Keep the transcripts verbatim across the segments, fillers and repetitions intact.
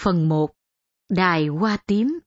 Phần một. Đài Hoa Tím.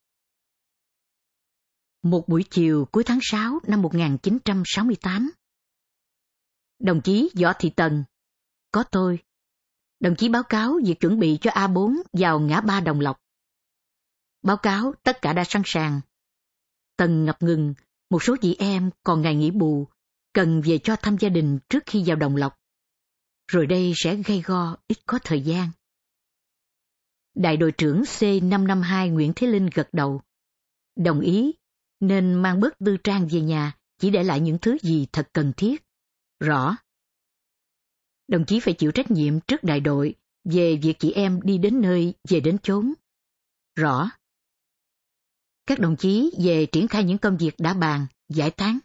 Một buổi chiều cuối tháng sáu năm một nghìn chín trăm sáu mươi tám. Đồng chí Võ Thị Tần. Có tôi. Đồng chí báo cáo việc chuẩn bị cho A bốn vào ngã ba Đồng Lộc. Báo cáo tất cả đã sẵn sàng. Tần ngập ngừng, một số chị em còn ngày nghỉ bù, cần về cho thăm gia đình trước khi vào Đồng Lộc. Rồi đây sẽ gay go, ít có thời gian. Đại đội trưởng C năm năm hai Nguyễn Thế Linh gật đầu. Đồng ý, nên mang bớt tư trang về nhà, chỉ để lại những thứ gì thật cần thiết. Rõ. Đồng chí phải chịu trách nhiệm trước đại đội về việc chị em đi đến nơi, về đến chốn. Rõ. Các đồng chí về triển khai những công việc đã bàn, giải tán.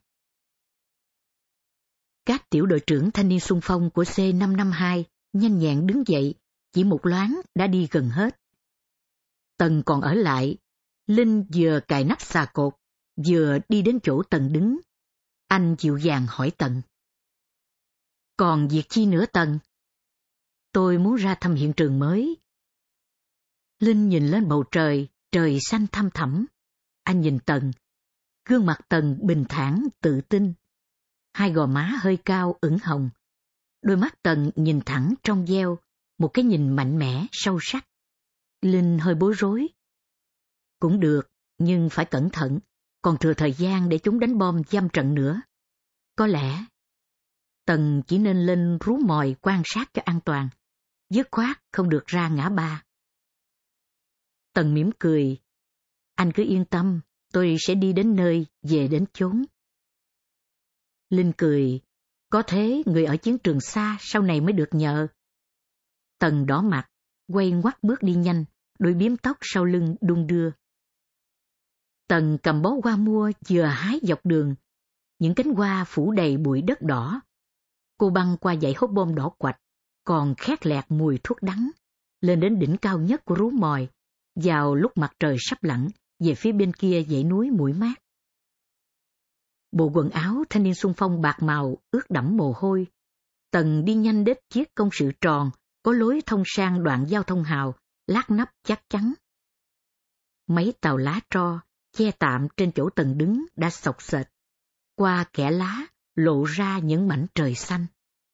Các tiểu đội trưởng thanh niên xung phong của C năm năm hai nhanh nhẹn đứng dậy, chỉ một loáng đã đi gần hết. Tần còn ở lại, Linh vừa cài nắp xà cột, vừa đi đến chỗ Tần đứng. Anh dịu dàng hỏi Tần. Còn việc chi nữa Tần? Tôi muốn ra thăm hiện trường mới. Linh nhìn lên bầu trời, trời xanh thăm thẳm. Anh nhìn Tần. Gương mặt Tần bình thản, tự tin. Hai gò má hơi cao, ửng hồng. Đôi mắt Tần nhìn thẳng trong veo, một cái nhìn mạnh mẽ, sâu sắc. Linh hơi bối rối. Cũng được, nhưng phải cẩn thận, còn thừa thời gian để chúng đánh bom giam trận nữa. Có lẽ, Tần chỉ nên lên rú mồi quan sát cho an toàn, dứt khoát không được ra ngã ba. Tần mỉm cười. Anh cứ yên tâm, tôi sẽ đi đến nơi, về đến chốn. Linh cười. Có thế người ở chiến trường xa sau này mới được nhờ. Tần đỏ mặt, quay ngoắt bước đi nhanh, đôi biếm tóc sau lưng đung đưa. Tần cầm bó hoa mua vừa hái dọc đường, những cánh hoa phủ đầy bụi đất đỏ. Cô băng qua dãy hốc bom đỏ quạch, còn khét lẹt mùi thuốc đắng, lên đến đỉnh cao nhất của rú mồi, vào lúc mặt trời sắp lặn, về phía bên kia dãy núi Mũi Mát. Bộ quần áo thanh niên xung phong bạc màu ướt đẫm mồ hôi. Tần đi nhanh đến chiếc công sự tròn, có lối thông sang đoạn giao thông hào, lát nắp chắc chắn. Mấy tàu lá tro, che tạm trên chỗ Tần đứng đã xộc xệch. Qua kẽ lá, lộ ra những mảnh trời xanh.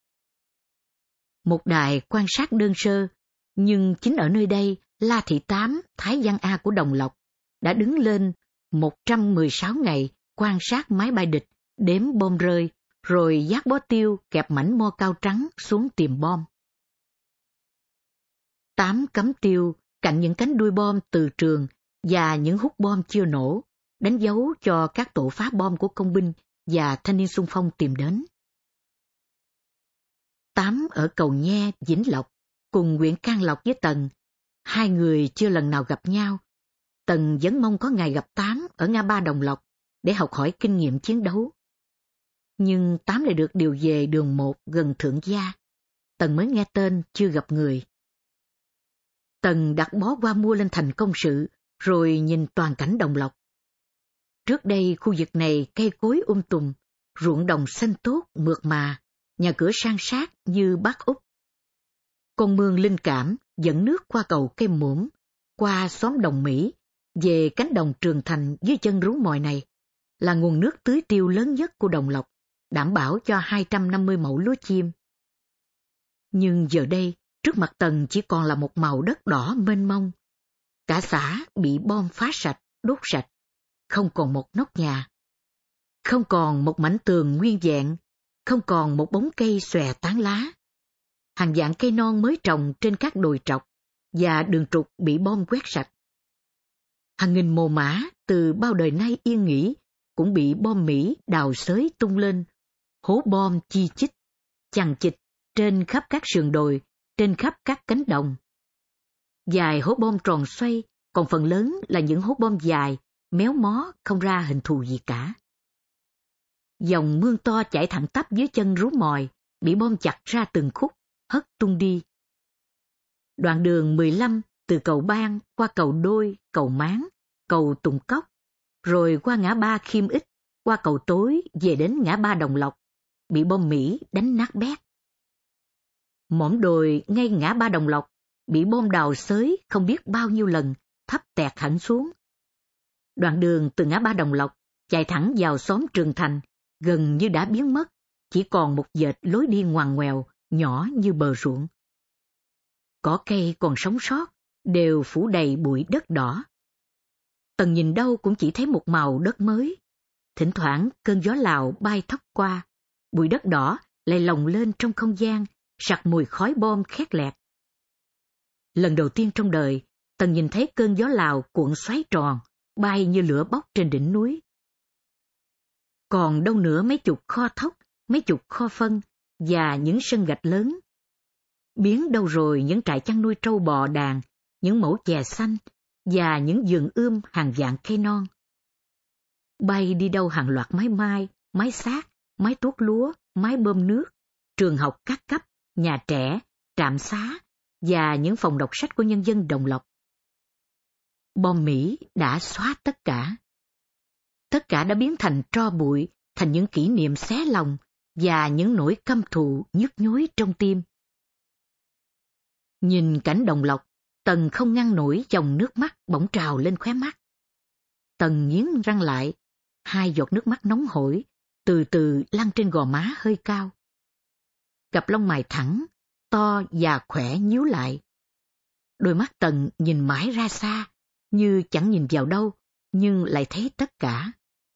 Một đài quan sát đơn sơ, nhưng chính ở nơi đây, La Thị Tám, Thái Văn A của Đồng Lộc, đã đứng lên một trăm mười sáu ngày quan sát máy bay địch, đếm bom rơi, rồi vác bó tiêu kẹp mảnh mo cao trắng xuống tìm bom. Tám cắm tiêu cạnh những cánh đuôi bom từ trường và những hút bom chưa nổ, đánh dấu cho các tổ phá bom của công binh và thanh niên xung phong tìm đến. Tám ở Cầu Nhe, Vĩnh Lộc, cùng huyện Can Lộc với Tần. Hai người chưa lần nào gặp nhau. Tần vẫn mong có ngày gặp Tám ở ngã ba Đồng Lộc để học hỏi kinh nghiệm chiến đấu. Nhưng Tám lại được điều về đường một gần Thượng Gia. Tần mới nghe tên, chưa gặp người. Tần đặt bó hoa mua lên thành công sự, rồi nhìn toàn cảnh Đồng Lộc. Trước đây khu vực này cây cối um tùm, ruộng đồng xanh tốt, mượt mà, nhà cửa san sát như Bắc Úc. Con mương linh cảm dẫn nước qua cầu cây muỗng, qua xóm Đồng Mỹ, về cánh đồng Trường Thành dưới chân rú mồi này, là nguồn nước tưới tiêu lớn nhất của Đồng Lộc, đảm bảo cho hai trăm năm mươi mẫu lúa chim. Nhưng giờ đây, trước mặt Tần chỉ còn là một màu đất đỏ mênh mông. Cả xã bị bom phá sạch, đốt sạch, không còn một nóc nhà. Không còn một mảnh tường nguyên vẹn, không còn một bóng cây xòe tán lá. Hàng vạn cây non mới trồng trên các đồi trọc, và đường trục bị bom quét sạch. Hàng nghìn mồ mã từ bao đời nay yên nghỉ, cũng bị bom Mỹ đào xới tung lên, hố bom chi chít, chằng chịt trên khắp các sườn đồi, trên khắp các cánh đồng. Dài hố bom tròn xoay, còn phần lớn là những hố bom dài, méo mó không ra hình thù gì cả. Dòng mương to chảy thẳng tắp dưới chân rú mồi, bị bom chặt ra từng khúc, hất tung đi. Đoạn đường mười lăm từ cầu Ban qua cầu Đôi, cầu Máng, cầu Tùng Cốc, rồi qua ngã ba Khiêm Ích, qua cầu Tối về đến ngã ba Đồng Lộc, bị bom Mỹ đánh nát bét. Mỏm đồi ngay ngã ba Đồng Lộc bị bom đào xới không biết bao nhiêu lần, thấp tẹt hẳn xuống. Đoạn đường từ ngã ba Đồng Lộc chạy thẳng vào xóm Trường Thành, gần như đã biến mất, chỉ còn một vệt lối đi ngoằn ngoèo, nhỏ như bờ ruộng. Cỏ cây còn sống sót, đều phủ đầy bụi đất đỏ. Tần nhìn đâu cũng chỉ thấy một màu đất mới. Thỉnh thoảng cơn gió Lào bay thốc qua, bụi đất đỏ lại lồng lên trong không gian, sặc mùi khói bom khét lẹt. Lần đầu tiên trong đời, Tần nhìn thấy cơn gió Lào cuộn xoáy tròn, bay như lửa bốc trên đỉnh núi. Còn đâu nữa mấy chục kho thóc, mấy chục kho phân và những sân gạch lớn. Biến đâu rồi những trại chăn nuôi trâu bò đàn, những mẩu chè xanh và những vườn ươm hàng vạn cây non. Bay đi đâu hàng loạt máy mai, máy xát, máy tuốt lúa, máy bơm nước, trường học các cấp, nhà trẻ, trạm xá và những phòng đọc sách của nhân dân Đồng Lộc. Bom Mỹ đã xóa tất cả. Tất cả đã biến thành tro bụi, thành những kỷ niệm xé lòng và những nỗi căm thù nhức nhối trong tim. Nhìn cảnh Đồng Lộc, Tần không ngăn nổi dòng nước mắt bỗng trào lên khóe mắt. Tần nghiến răng lại, hai giọt nước mắt nóng hổi, từ từ lăn trên gò má hơi cao. Cặp lông mày thẳng, to và khỏe nhíu lại. Đôi mắt Tần nhìn mãi ra xa, như chẳng nhìn vào đâu, nhưng lại thấy tất cả.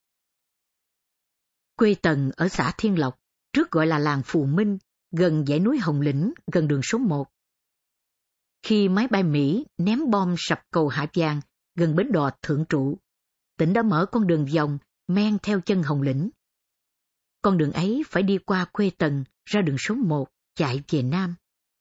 Quê Tần ở xã Thiên Lộc, trước gọi là làng Phù Minh, gần dãy núi Hồng Lĩnh, gần đường số một. Khi máy bay Mỹ ném bom sập cầu Hạ Vàng gần bến đò Thượng Trụ, tỉnh đã mở con đường vòng men theo chân Hồng Lĩnh. Con đường ấy phải đi qua quê Tần ra đường số một chạy về Nam.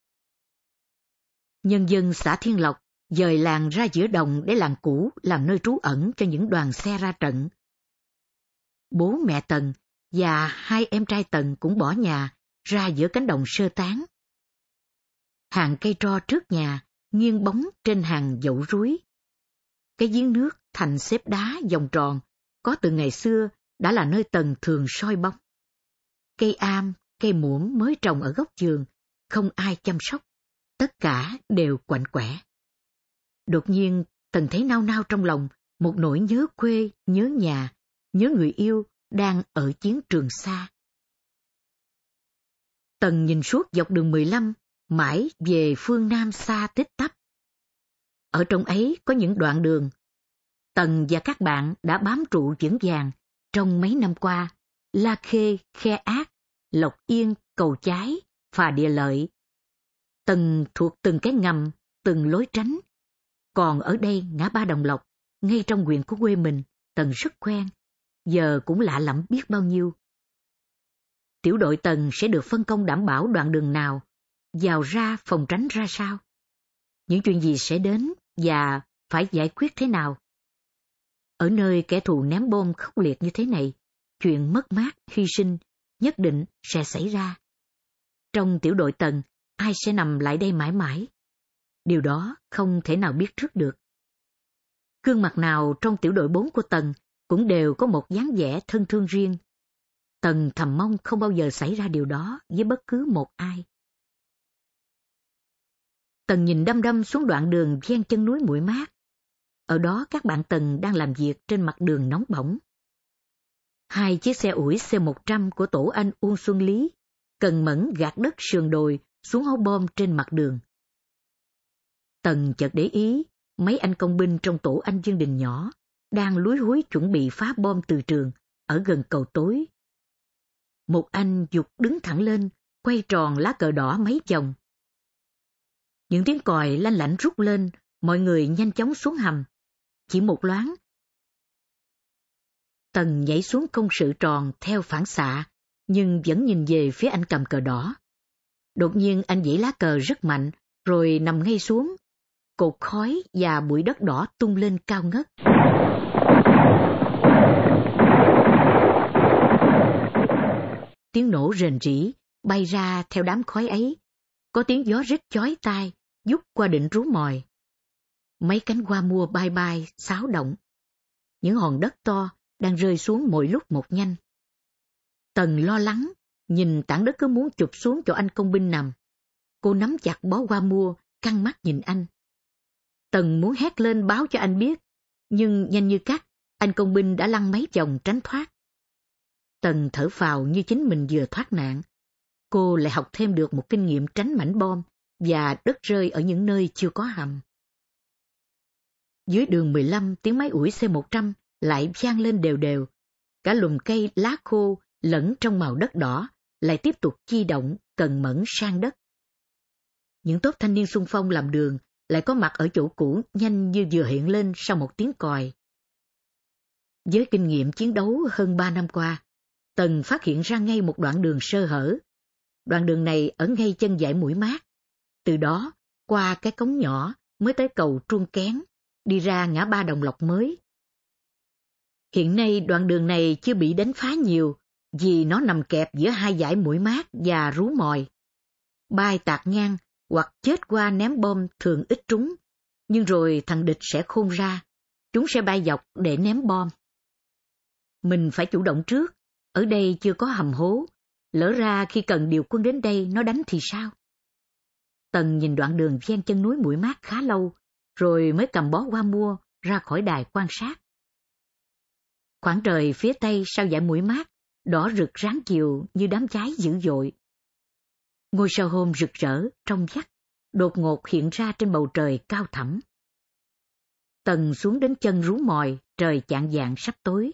Nhân dân xã Thiên Lộc dời làng ra giữa đồng để làng cũ làm nơi trú ẩn cho những đoàn xe ra trận. Bố mẹ Tần và hai em trai Tần cũng bỏ nhà ra giữa cánh đồng sơ tán. Hàng cây tro trước nhà nghiêng bóng trên hàng dậu rúi. Cái giếng nước thành xếp đá vòng tròn, có từ ngày xưa đã là nơi Tần thường soi bóng. Cây am, cây muỗng mới trồng ở góc vườn, không ai chăm sóc, tất cả đều quạnh quẻ. Đột nhiên Tần thấy nao nao trong lòng một nỗi nhớ quê, nhớ nhà, nhớ người yêu đang ở chiến trường xa. Tần nhìn suốt dọc đường mười lăm, mãi về phương Nam xa tích tắp. Ở trong ấy có những đoạn đường Tần và các bạn đã bám trụ vững vàng trong mấy năm qua: La Khê, Khe Ác, Lộc Yên, Cầu Chái, Phà Địa Lợi. Tần thuộc từng cái ngầm, từng lối tránh. Còn ở đây ngã ba Đồng Lộc, ngay trong huyện của quê mình, Tần rất quen, giờ cũng lạ lẫm biết bao nhiêu. Tiểu đội Tần sẽ được phân công đảm bảo đoạn đường nào, vào ra phòng tránh ra sao, những chuyện gì sẽ đến và phải giải quyết thế nào. Ở nơi kẻ thù ném bom khốc liệt như thế này, chuyện mất mát, hy sinh nhất định sẽ xảy ra. Trong tiểu đội Tần, ai sẽ nằm lại đây mãi mãi? Điều đó không thể nào biết trước được. Gương mặt nào trong tiểu đội bốn của Tần cũng đều có một dáng vẻ thân thương riêng. Tần thầm mong không bao giờ xảy ra điều đó với bất cứ một ai. Tần nhìn đăm đăm xuống đoạn đường ven chân núi Muỗi Mát. Ở đó các bạn Tần đang làm việc trên mặt đường nóng bỏng. Hai chiếc xe ủi C một trăm của tổ anh Uông Xuân Lý cần mẫn gạt đất sườn đồi xuống hố bom trên mặt đường. Tần chợt để ý mấy anh công binh trong tổ anh Dương Đình nhỏ đang lúi húi chuẩn bị phá bom từ trường ở gần cầu tối. Một anh giục đứng thẳng lên, quay tròn lá cờ đỏ mấy vòng. Những tiếng còi lanh lảnh rút lên, mọi người nhanh chóng xuống hầm. Chỉ một loáng, Tần nhảy xuống công sự tròn theo phản xạ, nhưng vẫn nhìn về phía anh cầm cờ đỏ. Đột nhiên anh giãy lá cờ rất mạnh, rồi nằm ngay xuống. Cột khói và bụi đất đỏ tung lên cao ngất. Tiếng nổ rền rĩ bay ra theo đám khói ấy. Có tiếng gió rít chói tai vút qua đỉnh rú mòi. Mấy cánh hoa mua bay bay xáo động. Những hòn đất to đang rơi xuống mỗi lúc một nhanh. Tần lo lắng nhìn tảng đất cứ muốn chụp xuống chỗ anh công binh nằm. Cô nắm chặt bó hoa mua căng mắt nhìn anh. Tần muốn hét lên báo cho anh biết, nhưng nhanh như cắt, anh công binh đã lăn mấy vòng tránh thoát. Tần thở phào như chính mình vừa thoát nạn. Cô lại học thêm được một kinh nghiệm tránh mảnh bom và đất rơi ở những nơi chưa có hầm. Dưới đường mười lăm, tiếng máy ủi C một trăm lại vang lên đều đều. Cả lùm cây lá khô lẫn trong màu đất đỏ lại tiếp tục chi động cần mẫn sang đất. Những tốp thanh niên xung phong làm đường lại có mặt ở chỗ cũ nhanh như vừa hiện lên sau một tiếng còi. Với kinh nghiệm chiến đấu hơn ba năm qua, Tần phát hiện ra ngay một đoạn đường sơ hở. Đoạn đường này ở ngay chân dãy Mũi Mát. Từ đó, qua cái cống nhỏ mới tới cầu Truông Kén, đi ra ngã ba Đồng Lộc mới. Hiện nay đoạn đường này chưa bị đánh phá nhiều vì nó nằm kẹp giữa hai dãy Mũi Mát và Rú Mòi. Bay tạt ngang hoặc chết qua ném bom thường ít trúng, nhưng rồi thằng địch sẽ khôn ra, chúng sẽ bay dọc để ném bom. Mình phải chủ động trước, ở đây chưa có hầm hố, lỡ ra khi cần điều quân đến đây nó đánh thì sao? Tần nhìn đoạn đường ven chân núi Mũi Mát khá lâu, rồi mới cầm bó hoa mua ra khỏi đài quan sát. Khoảng trời phía tây sau dãy Mũi Mát, đỏ rực ráng chiều như đám cháy dữ dội. Ngôi sao hôm rực rỡ, trong vắt, đột ngột hiện ra trên bầu trời cao thẳm. Tần xuống đến chân Rú Mòi, trời chạng vạng sắp tối.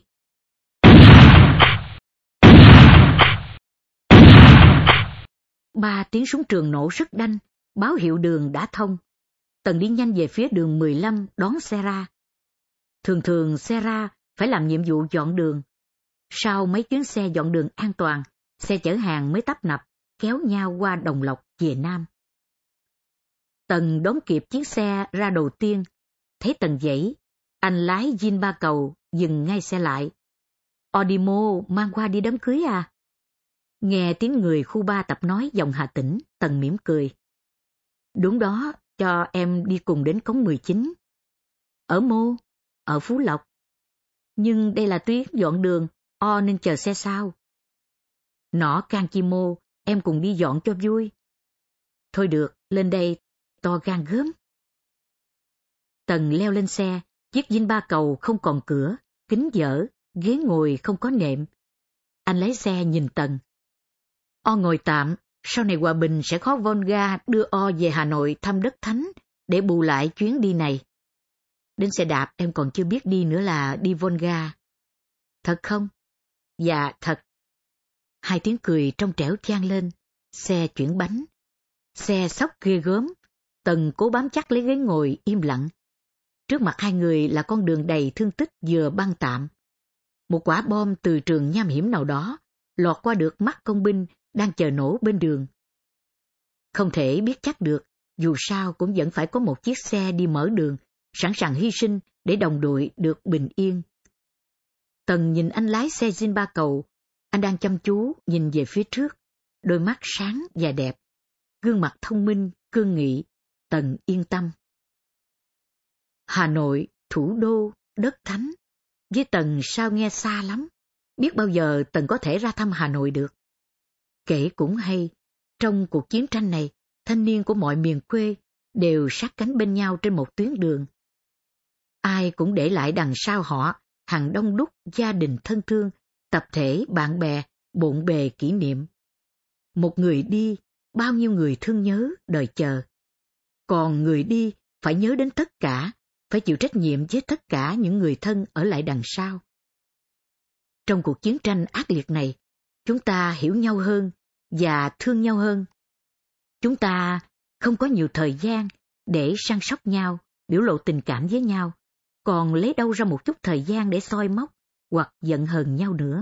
Ba tiếng súng trường nổ rất đanh, báo hiệu đường đã thông. Tần đi nhanh về phía đường mười lăm đón xe ra. Thường thường xe ra phải làm nhiệm vụ dọn đường. Sau mấy chuyến xe dọn đường an toàn, xe chở hàng mới tấp nập, kéo nhau qua Đồng Lộc về Nam. Tần đón kịp chiếc xe ra đầu tiên, thấy Tần dãy, anh lái Jean Ba Cầu dừng ngay xe lại. Odimo mang qua đi đám cưới à? Nghe tiếng người khu ba tập nói giọng Hà Tĩnh, Tần mỉm cười. Đúng đó, cho em đi cùng đến cống mười chín. Ở Mô, ở Phú Lộc. Nhưng đây là tuyến dọn đường, o nên chờ xe sau. Nọ can chi Mô, em cùng đi dọn cho vui. Thôi được, lên đây, to gan gớm. Tần leo lên xe, chiếc Jean Ba Cầu không còn cửa, kính dở, ghế ngồi không có nệm. Anh lái xe nhìn Tần. O ngồi tạm, sau này hòa bình sẽ khó Volga đưa O về Hà Nội thăm đất thánh để bù lại chuyến đi này. Đến xe đạp em còn chưa biết đi nữa là đi Volga. Thật không? Dạ thật. Hai tiếng cười trong trẻo vang lên, xe chuyển bánh. Xe sóc ghê gớm, Tần cố bám chắc lấy ghế ngồi im lặng. Trước mặt hai người là con đường đầy thương tích vừa băng tạm. Một quả bom từ trường nham hiểm nào đó lọt qua được mắt công binh đang chờ nổ bên đường. Không thể biết chắc được, dù sao cũng vẫn phải có một chiếc xe đi mở đường, sẵn sàng hy sinh để đồng đội được bình yên. Tần nhìn anh lái xe Jean Ba Cầu, anh đang chăm chú nhìn về phía trước, đôi mắt sáng và đẹp, gương mặt thông minh, cương nghị, Tần yên tâm. Hà Nội, thủ đô, đất thánh, với Tần sao nghe xa lắm, biết bao giờ Tần có thể ra thăm Hà Nội được. Kể cũng hay, trong cuộc chiến tranh này, thanh niên của mọi miền quê đều sát cánh bên nhau trên một tuyến đường. Ai cũng để lại đằng sau họ hàng đông đúc gia đình thân thương, tập thể bạn bè, bộn bề kỷ niệm. Một người đi, bao nhiêu người thương nhớ, đợi chờ. Còn người đi phải nhớ đến tất cả, phải chịu trách nhiệm với tất cả những người thân ở lại đằng sau. Trong cuộc chiến tranh ác liệt này, chúng ta hiểu nhau hơn và thương nhau hơn. Chúng ta không có nhiều thời gian để săn sóc nhau, biểu lộ tình cảm với nhau, còn lấy đâu ra một chút thời gian để soi móc hoặc giận hờn nhau nữa.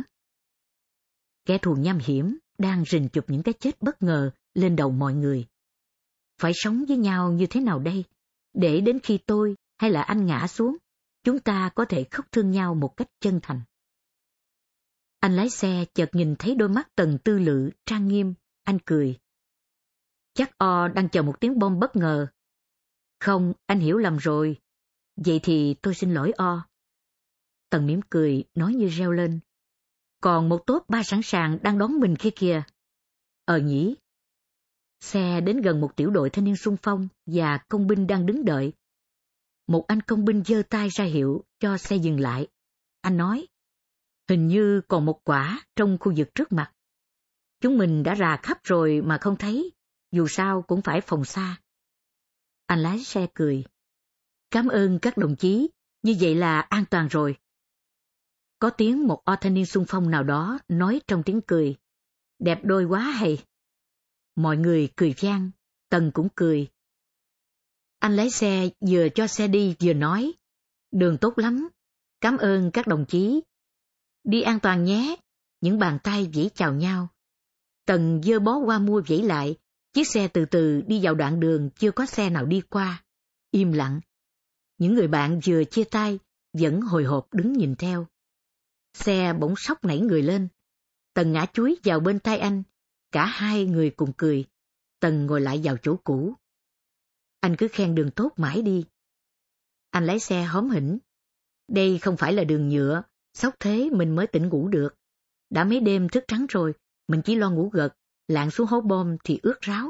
Kẻ thù nham hiểm đang rình chụp những cái chết bất ngờ lên đầu mọi người. Phải sống với nhau như thế nào đây, để đến khi tôi hay là anh ngã xuống, chúng ta có thể khóc thương nhau một cách chân thành. Anh lái xe chợt nhìn thấy đôi mắt Tần tư lự, trang nghiêm, anh cười. Chắc O đang chờ một tiếng bom bất ngờ. Không, anh hiểu lầm rồi. Vậy thì tôi xin lỗi O. Tần mỉm cười, nói như reo lên. Còn một tốp ba sẵn sàng đang đón mình kia kìa. Ờ nhỉ. Xe đến gần một tiểu đội thanh niên xung phong và công binh đang đứng đợi. Một anh công binh giơ tay ra hiệu cho xe dừng lại. Anh nói, hình như còn một quả trong khu vực trước mặt. Chúng mình đã rà khắp rồi mà không thấy, dù sao cũng phải phòng xa. Anh lái xe cười. Cảm ơn các đồng chí, như vậy là an toàn rồi. Có tiếng một o thanh niên xung phong nào đó nói trong tiếng cười. Đẹp đôi quá hay. Mọi người cười vang, Tần cũng cười. Anh lái xe vừa cho xe đi vừa nói. Đường tốt lắm, cảm ơn các đồng chí. Đi an toàn nhé. Những bàn tay vẫy chào nhau. Tần giơ bó hoa mua vẫy lại. Chiếc xe từ từ đi vào đoạn đường chưa có xe nào đi qua. Im lặng. Những người bạn vừa chia tay vẫn hồi hộp đứng nhìn theo. Xe bỗng sóc nảy người lên. Tần ngã chúi vào bên tay anh. Cả hai người cùng cười. Tần ngồi lại vào chỗ cũ. Anh cứ khen đường tốt mãi đi. Anh lái xe hóm hỉnh. Đây không phải là đường nhựa, xốc thế mình mới tỉnh ngủ được. Đã mấy đêm thức trắng rồi, mình chỉ lo ngủ gật, lạng xuống hố bom thì ướt ráo.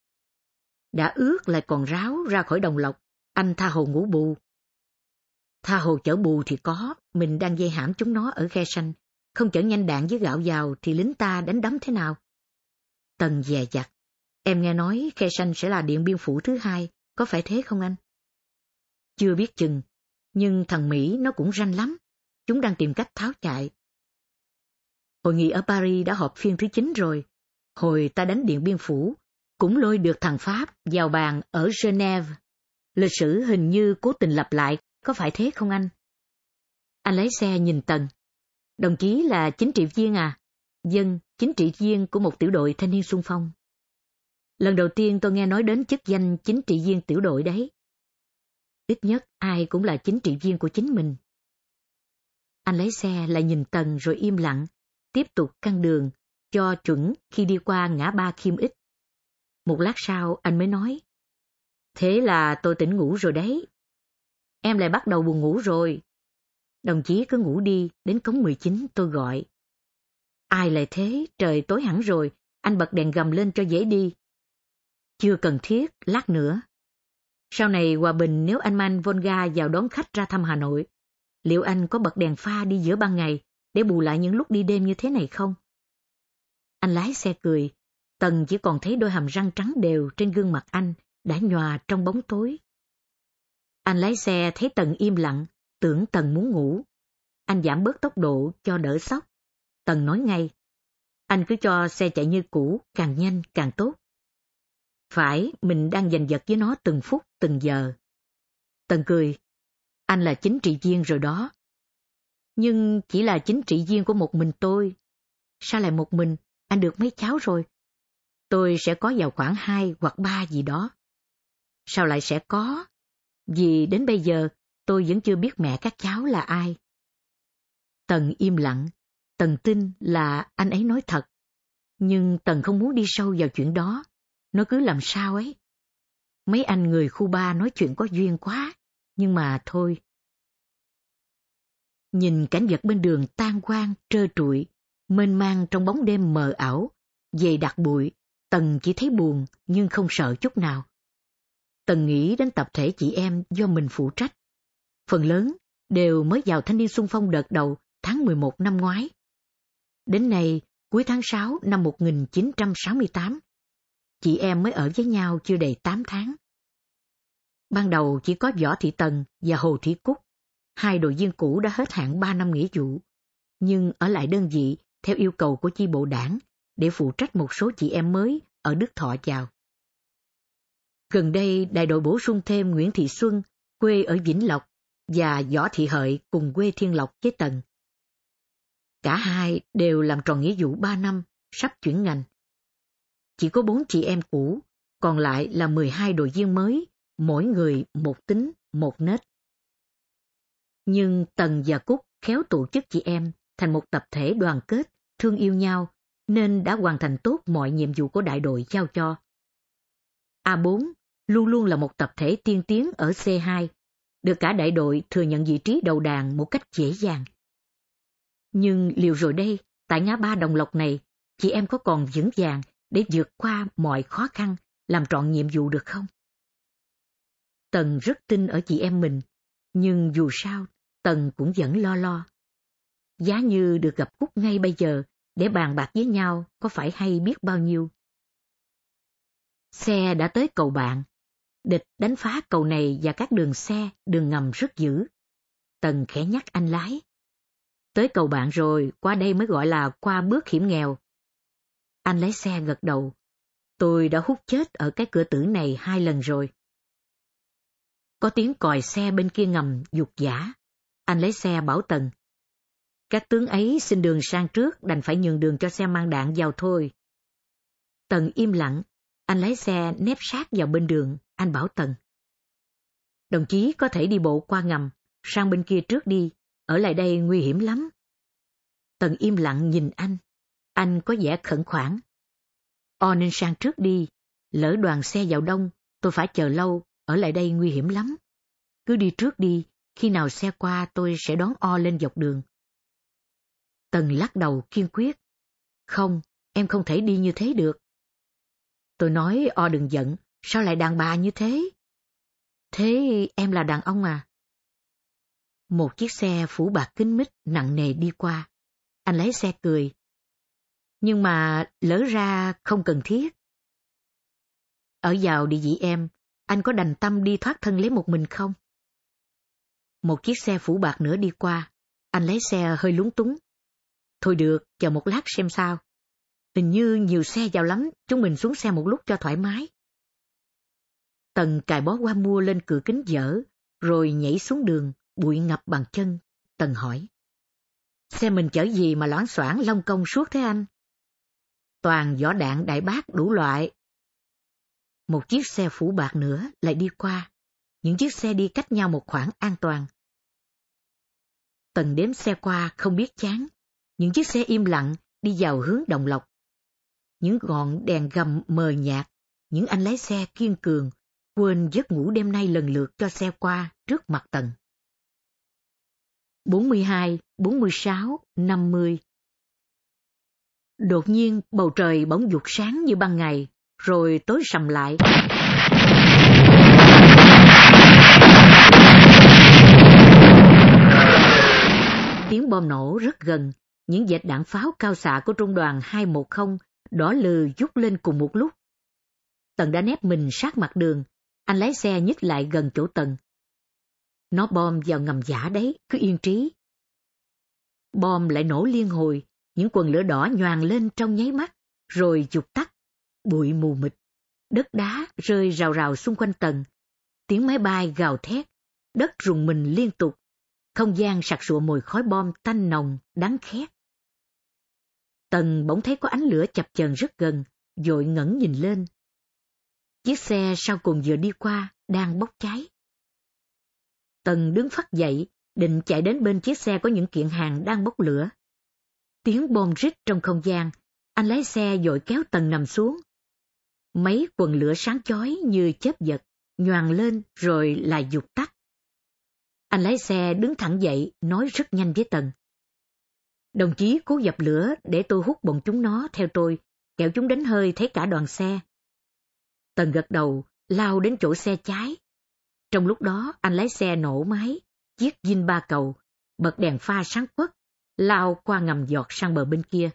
Đã ướt lại còn ráo ra khỏi đồng lộc, anh tha hồ ngủ bù. Tha hồ chở bù thì có, mình đang dây hãm chúng nó ở khe xanh. Không chở nhanh đạn với gạo vào thì lính ta đánh đấm thế nào? Tần dè dặt. Em nghe nói khe xanh sẽ là Điện Biên Phủ thứ hai, có phải thế không anh? Chưa biết chừng, nhưng thằng Mỹ nó cũng ranh lắm. Chúng đang tìm cách tháo chạy. Hội nghị ở Paris đã họp phiên thứ chín rồi. Hồi ta đánh Điện Biên Phủ, cũng lôi được thằng Pháp vào bàn ở Geneva. Lịch sử hình như cố tình lặp lại, có phải thế không anh? Anh lái xe nhìn Tần. Đồng chí là chính trị viên à? Dân, chính trị viên của một tiểu đội thanh niên xung phong. Lần đầu tiên tôi nghe nói đến chức danh chính trị viên tiểu đội đấy. Ít nhất ai cũng là chính trị viên của chính mình. Anh lái xe lại nhìn Tần rồi im lặng, tiếp tục căn đường, cho chuẩn khi đi qua ngã ba Khiêm Ích. Một lát sau anh mới nói. Thế là tôi tỉnh ngủ rồi đấy. Em lại bắt đầu buồn ngủ rồi. Đồng chí cứ ngủ đi, đến cống mười chín tôi gọi. Ai lại thế, trời tối hẳn rồi, anh bật đèn gầm lên cho dễ đi. Chưa cần thiết, lát nữa. Sau này hòa bình nếu anh mang Volga vào đón khách ra thăm Hà Nội, liệu anh có bật đèn pha đi giữa ban ngày để bù lại những lúc đi đêm như thế này không? Anh lái xe cười, Tần chỉ còn thấy đôi hàm răng trắng đều trên gương mặt anh đã nhòa trong bóng tối. Anh lái xe thấy Tần im lặng, tưởng Tần muốn ngủ. Anh giảm bớt tốc độ cho đỡ sốc. Tần nói ngay, anh cứ cho xe chạy như cũ, càng nhanh càng tốt. Phải, mình đang giành giật với nó từng phút, từng giờ. Tần cười, anh là chính trị viên rồi đó. Nhưng chỉ là chính trị viên của một mình tôi. Sao lại một mình, anh được mấy cháu rồi? Tôi sẽ có vào khoảng hai hoặc ba gì đó. Sao lại sẽ có? Vì đến bây giờ tôi vẫn chưa biết mẹ các cháu là ai. Tần im lặng, Tần tin là anh ấy nói thật. Nhưng Tần không muốn đi sâu vào chuyện đó. Nó cứ làm sao ấy. Mấy anh người khu ba nói chuyện có duyên quá, nhưng mà thôi. Nhìn cảnh vật bên đường tan quang, trơ trụi, mênh mang trong bóng đêm mờ ảo, dày đặc bụi, Tần chỉ thấy buồn nhưng không sợ chút nào. Tần nghĩ đến tập thể chị em do mình phụ trách. Phần lớn đều mới vào thanh niên xung phong đợt đầu tháng mười một năm ngoái. Đến nay, cuối tháng sáu năm một nghìn chín trăm sáu mươi tám, chị em mới ở với nhau chưa đầy tám tháng. Ban đầu chỉ có Võ Thị Tần và Hồ Thị Cúc, hai đội viên cũ đã hết hạn ba năm nghĩa vụ, nhưng ở lại đơn vị theo yêu cầu của chi bộ đảng để phụ trách một số chị em mới ở Đức Thọ vào. Gần đây đại đội bổ sung thêm Nguyễn Thị Xuân, quê ở Vĩnh Lộc, và Võ Thị Hợi cùng quê Thiên Lộc với Tần. Cả hai đều làm tròn nghĩa vụ ba năm, sắp chuyển ngành. Chỉ có bốn chị em cũ, còn lại là mười hai đội viên mới, mỗi người một tính, một nết. Nhưng Tần và Cúc khéo tổ chức chị em thành một tập thể đoàn kết, thương yêu nhau, nên đã hoàn thành tốt mọi nhiệm vụ của đại đội giao cho. A bốn luôn luôn là một tập thể tiên tiến ở C hai, được cả đại đội thừa nhận vị trí đầu đàn một cách dễ dàng. Nhưng liệu rồi đây, tại ngã ba Đồng Lộc này, chị em có còn vững vàng để vượt qua mọi khó khăn, làm trọn nhiệm vụ được không? Tần rất tin ở chị em mình, nhưng dù sao, Tần cũng vẫn lo lo. Giá như được gặp Cúc ngay bây giờ để bàn bạc với nhau có phải hay biết bao nhiêu. Xe đã tới cầu Bạn. Địch đánh phá cầu này và các đường xe, đường ngầm rất dữ. Tần khẽ nhắc anh lái. Tới cầu Bạn rồi, qua đây mới gọi là qua bước hiểm nghèo. Anh lái xe gật đầu. Tôi đã hút chết ở cái cửa tử này hai lần rồi. Có tiếng còi xe bên kia ngầm dục dã. Anh lái xe bảo Tần. Các tướng ấy xin đường sang trước, đành phải nhường đường cho xe mang đạn vào thôi. Tần im lặng, anh lái xe nép sát vào bên đường, anh bảo Tần. Đồng chí có thể đi bộ qua ngầm, sang bên kia trước đi, ở lại đây nguy hiểm lắm. Tần im lặng nhìn anh, anh có vẻ khẩn khoản. O nên sang trước đi, lỡ đoàn xe vào đông, tôi phải chờ lâu, ở lại đây nguy hiểm lắm. Cứ đi trước đi, khi nào xe qua tôi sẽ đón O lên dọc đường. Tần lắc đầu kiên quyết. Không, em không thể đi như thế được. Tôi nói O đừng giận, sao lại đàn bà như thế? Thế em là đàn ông à? Một chiếc xe phủ bạc kín mít nặng nề đi qua. Anh lái xe cười. Nhưng mà lỡ ra không cần thiết. Ở vào địa vị em, anh có đành tâm đi thoát thân lấy một mình không? Một chiếc xe phủ bạc nữa đi qua. Anh lái xe hơi lúng túng. Thôi được, chờ một lát xem sao. Hình như nhiều xe vào lắm, chúng mình xuống xe một lúc cho thoải mái. Tần cài bó hoa mua lên cửa kính dở, rồi nhảy xuống đường, bụi ngập bằng chân. Tần hỏi. Xe mình chở gì mà loảng xoảng lông công suốt thế anh? Toàn vỏ đạn đại bác đủ loại. Một chiếc xe phủ bạc nữa lại đi qua. Những chiếc xe đi cách nhau một khoảng an toàn. Tần đếm xe qua không biết chán. Những chiếc xe im lặng đi vào hướng Đồng Lộc. Những ngọn đèn gầm mờ nhạt, những anh lái xe kiên cường, quên giấc ngủ đêm nay lần lượt cho xe qua trước mặt Tần. bốn mươi hai, bốn mươi sáu, năm mươi. Đột nhiên bầu trời bỗng vụt sáng như ban ngày, rồi tối sầm lại. Tiếng bom nổ rất gần, những vệt đạn pháo cao xạ của trung đoàn hai một không đỏ lừ vút lên cùng một lúc. Tần đã nép mình sát mặt đường, anh lái xe nhích lại gần chỗ Tần. Nó bom vào ngầm giả đấy, cứ yên trí. Bom lại nổ liên hồi, những quần lửa đỏ nhoàng lên trong nháy mắt, rồi vụt tắt, bụi mù mịt. Đất đá rơi rào rào xung quanh Tần, tiếng máy bay gào thét, đất rùng mình liên tục, không gian sặc sụa mùi khói bom tanh nồng, đắng khét. Tần bỗng thấy có ánh lửa chập chờn rất gần, vội ngẩng nhìn lên. Chiếc xe sau cùng vừa đi qua, đang bốc cháy. Tần đứng phắt dậy, định chạy đến bên chiếc xe có những kiện hàng đang bốc lửa. Tiếng bom rít trong không gian, anh lái xe vội kéo Tần nằm xuống. Mấy quần lửa sáng chói như chớp giật, nhoàng lên rồi lại vụt tắt. Anh lái xe đứng thẳng dậy, nói rất nhanh với Tần. Đồng chí cố dập lửa để tôi hút bọn chúng nó theo tôi, kẻo chúng đánh hơi thấy cả đoàn xe. Tần gật đầu, lao đến chỗ xe cháy. Trong lúc đó, anh lái xe nổ máy, chiếc Vin ba cầu, bật đèn pha sáng quắc, lao qua ngầm giọt sang bờ bên kia.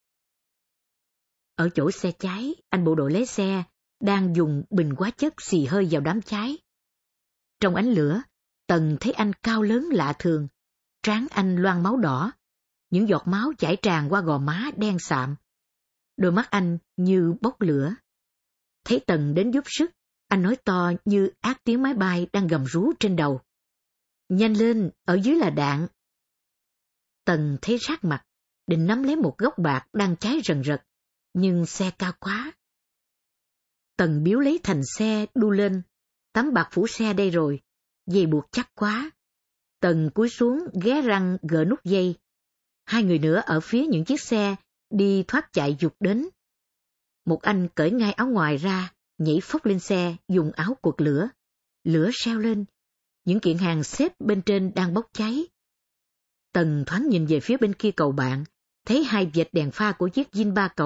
Ở chỗ xe cháy, anh bộ đội lái xe đang dùng bình hóa chất xì hơi vào đám cháy. Trong ánh lửa, Tần thấy anh cao lớn lạ thường, trán anh loang máu đỏ, những giọt máu chảy tràn qua gò má đen sạm. Đôi mắt anh như bốc lửa. Thấy Tần đến giúp sức, anh nói to như ác tiếng máy bay đang gầm rú trên đầu. Nhanh lên, ở dưới là đạn. Tần thấy rát mặt, định nắm lấy một gốc bạc đang cháy rần rật, nhưng xe cao quá. Tần biếu lấy thành xe đu lên, tấm bạc phủ xe đây rồi, dây buộc chắc quá. Tần cúi xuống ghé răng gỡ nút dây. Hai người nữa ở phía những chiếc xe đi thoát chạy vụt đến. Một anh cởi ngay áo ngoài ra, nhảy phốc lên xe, dùng áo quật lửa. Lửa reo lên, những kiện hàng xếp bên trên đang bốc cháy. Tần thoáng nhìn về phía bên kia cầu Bạn, thấy hai vệt đèn pha của chiếc Vin ba cầu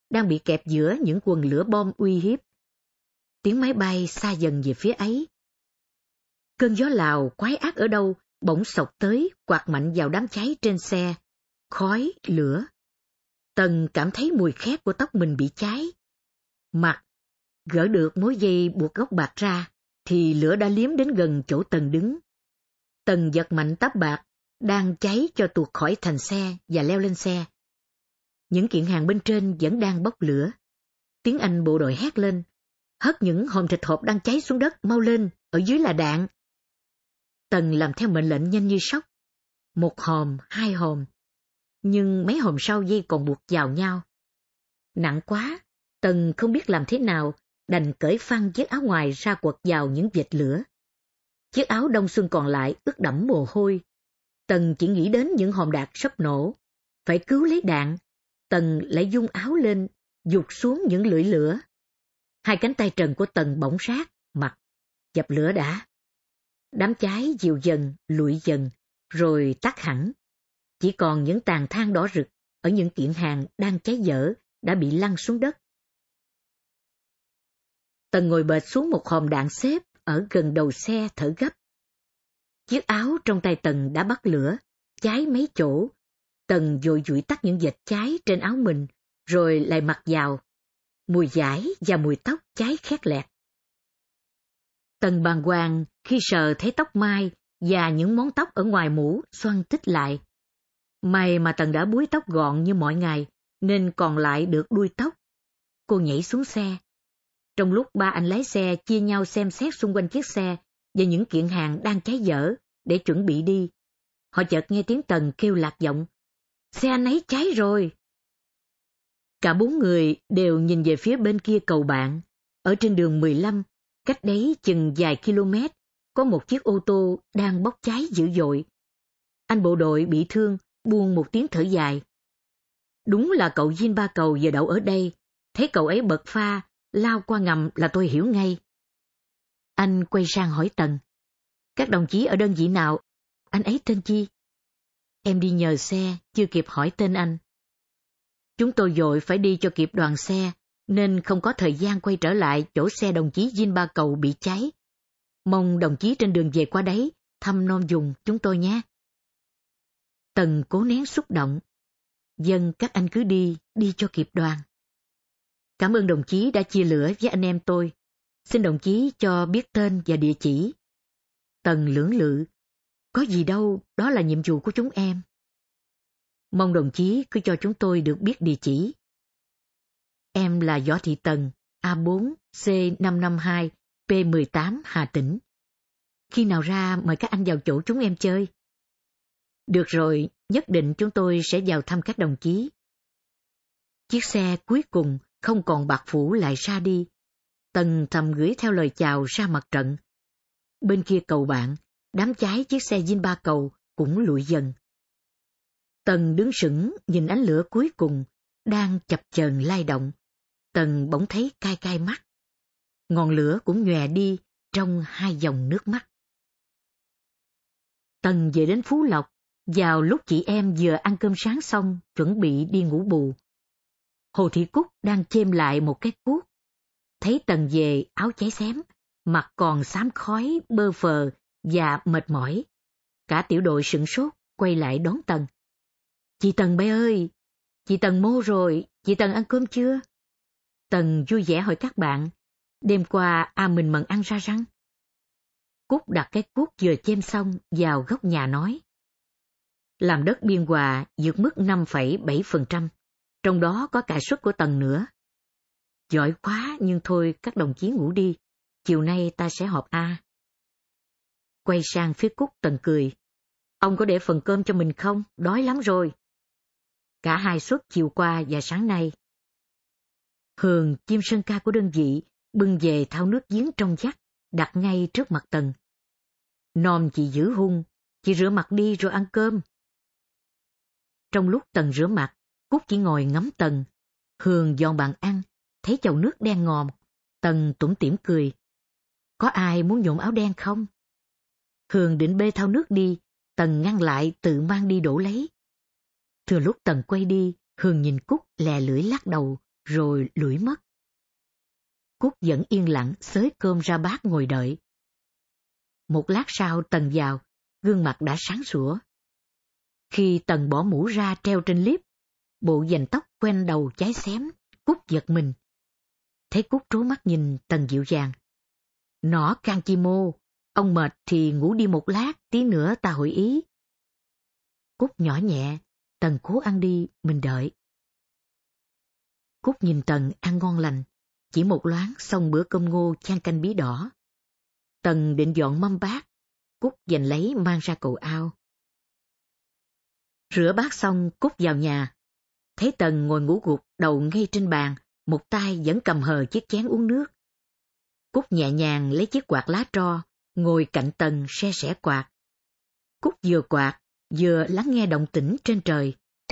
đang bị kẹp giữa những quần lửa bom uy hiếp. Tiếng máy bay xa dần về phía ấy. Cơn gió Lào quái ác ở đâu bỗng xộc tới, quạt mạnh vào đám cháy trên xe. Khói, lửa. Tần cảm thấy mùi khét của tóc mình bị cháy. Mặt, gỡ được mối dây buộc gốc bạc ra, thì lửa đã liếm đến gần chỗ Tần đứng. Tần giật mạnh tóc bạc, đang cháy cho tuột khỏi thành xe và leo lên xe. Những kiện hàng bên trên vẫn đang bốc lửa. Tiếng Anh bộ đội hét lên, hất những hòm thịt hộp đang cháy xuống đất, mau lên, ở dưới là đạn. Tần làm theo mệnh lệnh nhanh như sóc. Một hòm, hai hòm. Nhưng mấy hòm sau dây còn buộc vào nhau. Nặng quá, Tần không biết làm thế nào, đành cởi phăng chiếc áo ngoài ra quật vào những vệt lửa. Chiếc áo đông xuân còn lại ướt đẫm mồ hôi. Tần chỉ nghĩ đến những hòm đạn sắp nổ. Phải cứu lấy đạn. Tần lại dung áo lên, giục xuống những lưỡi lửa. Hai cánh tay trần của Tần bỗng rát, mặt, dập lửa đã. Đám cháy dịu dần, lụi dần, rồi tắt hẳn. Chỉ còn những tàn than đỏ rực ở những kiện hàng đang cháy dở đã bị lăn xuống đất. Tần ngồi bệt xuống một hòm đạn xếp ở gần đầu xe thở gấp. Chiếc áo trong tay Tần đã bắt lửa, cháy mấy chỗ. Tần vội dụi tắt những vệt cháy trên áo mình, rồi lại mặc vào. Mùi vải và mùi tóc cháy khét lẹt. Tần bàng hoàng khi sờ thấy tóc mai và những món tóc ở ngoài mũ xoăn tích lại. May mà Tần đã búi tóc gọn như mọi ngày, nên còn lại được đuôi tóc. Cô nhảy xuống xe. Trong lúc ba anh lái xe chia nhau xem xét xung quanh chiếc xe và những kiện hàng đang cháy dở để chuẩn bị đi, họ chợt nghe tiếng Tần kêu lạc giọng. Xe anh ấy cháy rồi. Cả bốn người đều nhìn về phía bên kia cầu Bạn. Ở trên đường mười lăm, cách đấy chừng vài km, có một chiếc ô tô đang bốc cháy dữ dội. Anh bộ đội bị thương, buông một tiếng thở dài. Đúng là cậu Vin Ba Cầu vừa đậu ở đây, thấy cậu ấy bật pha, lao qua ngầm là tôi hiểu ngay. Anh quay sang hỏi Tần. Các đồng chí ở đơn vị nào? Anh ấy tên chi? Em đi nhờ xe, chưa kịp hỏi tên anh. Chúng tôi vội phải đi cho kịp đoàn xe, nên không có thời gian quay trở lại chỗ xe đồng chí Vin Ba Cầu bị cháy. Mong đồng chí trên đường về qua đấy, thăm nom dùng chúng tôi nhé. Tần cố nén xúc động. Dân các anh cứ đi, đi cho kịp đoàn. Cảm ơn đồng chí đã chia lửa với anh em tôi. Xin đồng chí cho biết tên và địa chỉ. Tần lưỡng lự. Có gì đâu, đó là nhiệm vụ của chúng em. Mong đồng chí cứ cho chúng tôi được biết địa chỉ. Em là Võ Thị Tần, A bốn C năm năm hai P mười tám Hà Tĩnh. Khi nào ra mời các anh vào chỗ chúng em chơi. Được rồi, nhất định chúng tôi sẽ vào thăm các đồng chí. Chiếc xe cuối cùng không còn bạc phủ lại ra đi. Tần thầm gửi theo lời chào ra mặt trận. Bên kia cầu Bạn, đám cháy chiếc xe Vin Ba Cầu cũng lụi dần. Tần đứng sững nhìn ánh lửa cuối cùng, đang chập chờn lay động. Tần bỗng thấy cay cay mắt. Ngọn lửa cũng nhòe đi trong hai dòng nước mắt. Tần về đến Phú Lộc, vào lúc chị em vừa ăn cơm sáng xong, chuẩn bị đi ngủ bù. Hồ Thị Cúc đang chêm lại một cái cuốc. Thấy Tần về áo cháy xém, mặt còn xám khói, bơ phờ và mệt mỏi. Cả tiểu đội sửng sốt, quay lại đón Tần. Chị Tần bé ơi, chị Tần mô rồi, chị Tần ăn cơm chưa? Tần vui vẻ hỏi các bạn, đêm qua à mình mần ăn ra răng. Cúc đặt cái cuốc vừa chêm xong vào góc nhà nói. Làm đất Biên Hòa vượt mức năm phẩy bảy phần trăm, trong đó có cải suất của Tần nữa. Giỏi quá, nhưng thôi các đồng chí ngủ đi, chiều nay ta sẽ họp A. Quay sang phía Cúc, Tần cười. Ông có để phần cơm cho mình không? Đói lắm rồi. Cả hai suất chiều qua và sáng nay. Hường, chim sơn ca của đơn vị, bưng về thao nước giếng trong vắt, đặt ngay trước mặt Tần. Nom chị giữ hung, chị rửa mặt đi rồi ăn cơm. Trong lúc Tần rửa mặt, Cúc chỉ ngồi ngắm Tần. Hường dọn bàn ăn, thấy chậu nước đen ngòm. Tần tủm tỉm cười. Có ai muốn nhuộm áo đen không? Hường định bê thao nước đi, Tần ngăn lại tự mang đi đổ lấy. Thừa lúc Tần quay đi, Hường nhìn Cúc lè lưỡi lắc đầu, rồi lủi mất. Cúc vẫn yên lặng xới cơm ra bát ngồi đợi. Một lát sau Tần vào, gương mặt đã sáng sủa. Khi Tần bỏ mũ ra treo trên liếp, bộ vành tóc quanh đầu cháy xém, Cúc giật mình. Thấy Cúc trố mắt nhìn Tần dịu dàng. Nỏ can chi mô, ông mệt thì ngủ đi một lát, tí nữa ta hội ý. Cúc nhỏ nhẹ, Tần cố ăn đi, mình đợi. Cúc nhìn Tần ăn ngon lành, chỉ một loáng xong bữa cơm ngô chan canh bí đỏ. Tần định dọn mâm bát, Cúc giành lấy mang ra cầu ao. Rửa bát xong Cúc vào nhà, thấy Tần ngồi ngủ gục đầu ngay trên bàn, một tay vẫn cầm hờ chiếc chén uống nước. Cúc nhẹ nhàng lấy chiếc quạt lá tro, ngồi cạnh Tần se sẻ quạt. Cúc vừa quạt, vừa lắng nghe động tĩnh trên trời.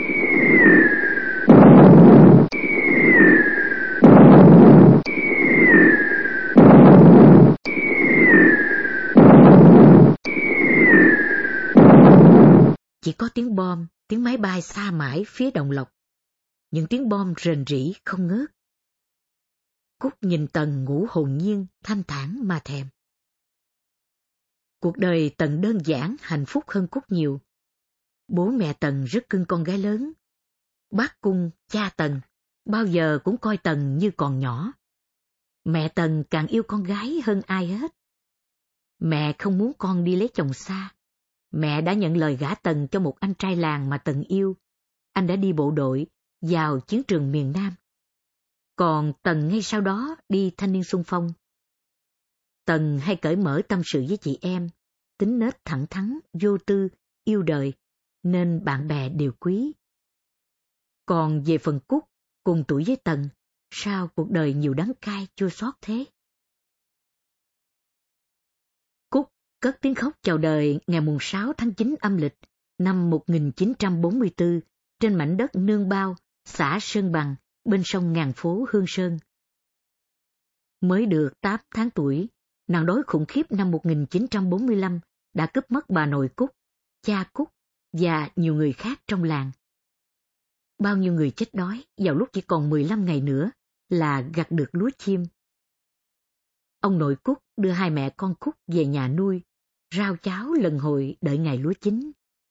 Chỉ có tiếng bom, tiếng máy bay xa mãi phía Đồng Lộc. Những tiếng bom rền rĩ không ngớt. Cúc nhìn Tần ngủ hồn nhiên, thanh thản mà thèm. Cuộc đời Tần đơn giản, hạnh phúc hơn Cúc nhiều. Bố mẹ Tần rất cưng con gái lớn. Bác Cung, cha Tần, bao giờ cũng coi Tần như còn nhỏ. Mẹ Tần càng yêu con gái hơn ai hết. Mẹ không muốn con đi lấy chồng xa. Mẹ đã nhận lời gả Tần cho một anh trai làng mà Tần yêu. Anh đã đi bộ đội, vào chiến trường miền Nam. Còn Tần ngay sau đó đi thanh niên xung phong. Tần hay cởi mở tâm sự với chị em, tính nết thẳng thắn, vô tư, yêu đời, nên bạn bè đều quý. Còn về phần Cúc, cùng tuổi với Tần, sao cuộc đời nhiều đắng cay chua xót thế? Cúc cất tiếng khóc chào đời ngày sáu tháng chín âm lịch năm một nghìn chín trăm bốn mươi tư trên mảnh đất Nương Bao, xã Sơn Bằng, bên sông ngàn phố Hương Sơn. Mới được tám tháng tuổi, nạn đói khủng khiếp năm một nghìn chín trăm bốn mươi lăm đã cướp mất bà nội Cúc, cha Cúc và nhiều người khác trong làng. Bao nhiêu người chết đói vào lúc chỉ còn mười lăm ngày nữa là gặt được lúa chim. Ông nội Cúc đưa hai mẹ con Cúc về nhà nuôi, rau cháo lần hồi đợi ngày lúa chín.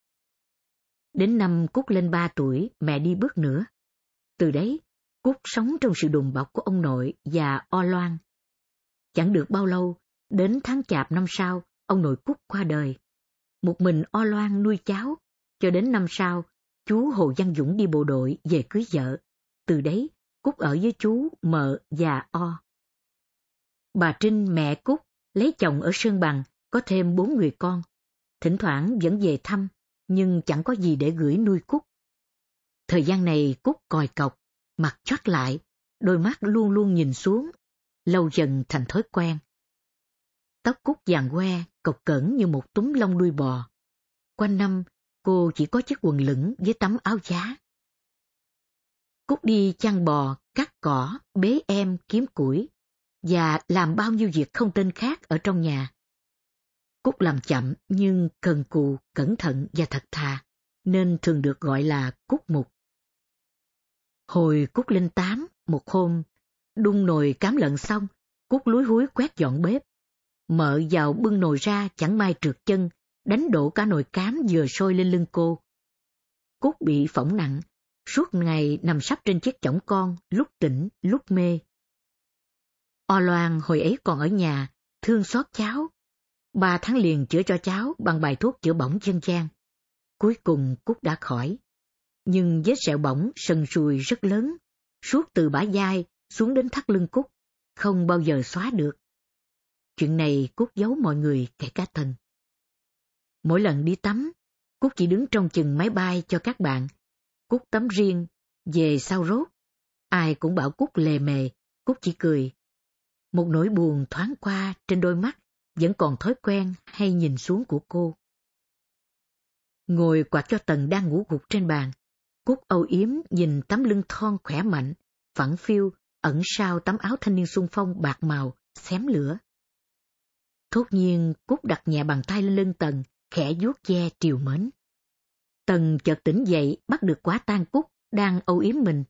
Đến năm Cúc lên ba tuổi, mẹ đi bước nữa. Từ đấy, Cúc sống trong sự đùm bọc của ông nội và O Loan. Chẳng được bao lâu, đến tháng Chạp năm sau, ông nội Cúc qua đời. Một mình O Loan nuôi cháu, cho đến năm sau, chú Hồ Văn Dũng đi bộ đội về cưới vợ. Từ đấy, Cúc ở với chú, mợ và O. Bà Trinh, mẹ Cúc, lấy chồng ở Sơn Bằng, có thêm bốn người con. Thỉnh thoảng vẫn về thăm, nhưng chẳng có gì để gửi nuôi Cúc. Thời gian này Cúc còi cọc, mặt chót lại, đôi mắt luôn luôn nhìn xuống, lâu dần thành thói quen. Tóc Cúc vàng que, cộc cẩn như một túm lông đuôi bò. Quanh năm, cô chỉ có chiếc quần lửng với tấm áo giá. Cúc đi chăn bò, cắt cỏ, bế em, kiếm củi, và làm bao nhiêu việc không tên khác ở trong nhà. Cúc làm chậm nhưng cần cù, cẩn thận và thật thà, nên thường được gọi là Cúc Mục. Hồi Cúc lên tám, một hôm, đun nồi cám lợn xong, Cúc lúi húi quét dọn bếp. Mợ vào bưng nồi ra chẳng may trượt chân, đánh đổ cả nồi cám vừa sôi lên lưng cô. Cúc bị phỏng nặng, suốt ngày nằm sấp trên chiếc chõng con, lúc tỉnh, lúc mê. O Loan hồi ấy còn ở nhà, thương xót cháu. Ba tháng liền chữa cho cháu bằng bài thuốc chữa bỏng dân gian. Cuối cùng Cúc đã khỏi. Nhưng vết sẹo bỏng sần sùi rất lớn, suốt từ bả vai xuống đến thắt lưng Cúc, không bao giờ xóa được. Chuyện này Cúc giấu mọi người kể cả Tần. Mỗi lần đi tắm, Cúc chỉ đứng trong chừng máy bay cho các bạn. Cúc tắm riêng, về sau rốt. Ai cũng bảo Cúc lề mề, Cúc chỉ cười. Một nỗi buồn thoáng qua trên đôi mắt, vẫn còn thói quen hay nhìn xuống của cô. Ngồi quạt cho Tần đang ngủ gục trên bàn, Cúc âu yếm nhìn tấm lưng thon khỏe mạnh, phẳng phiu, ẩn sau tấm áo thanh niên xung phong bạc màu, xém lửa. Thốt nhiên Cúc đặt nhẹ bàn tay lên lưng Tần, khẽ vuốt ve trìu mến. Tần chợt tỉnh dậy bắt được quả tang Cúc đang âu yếm mình.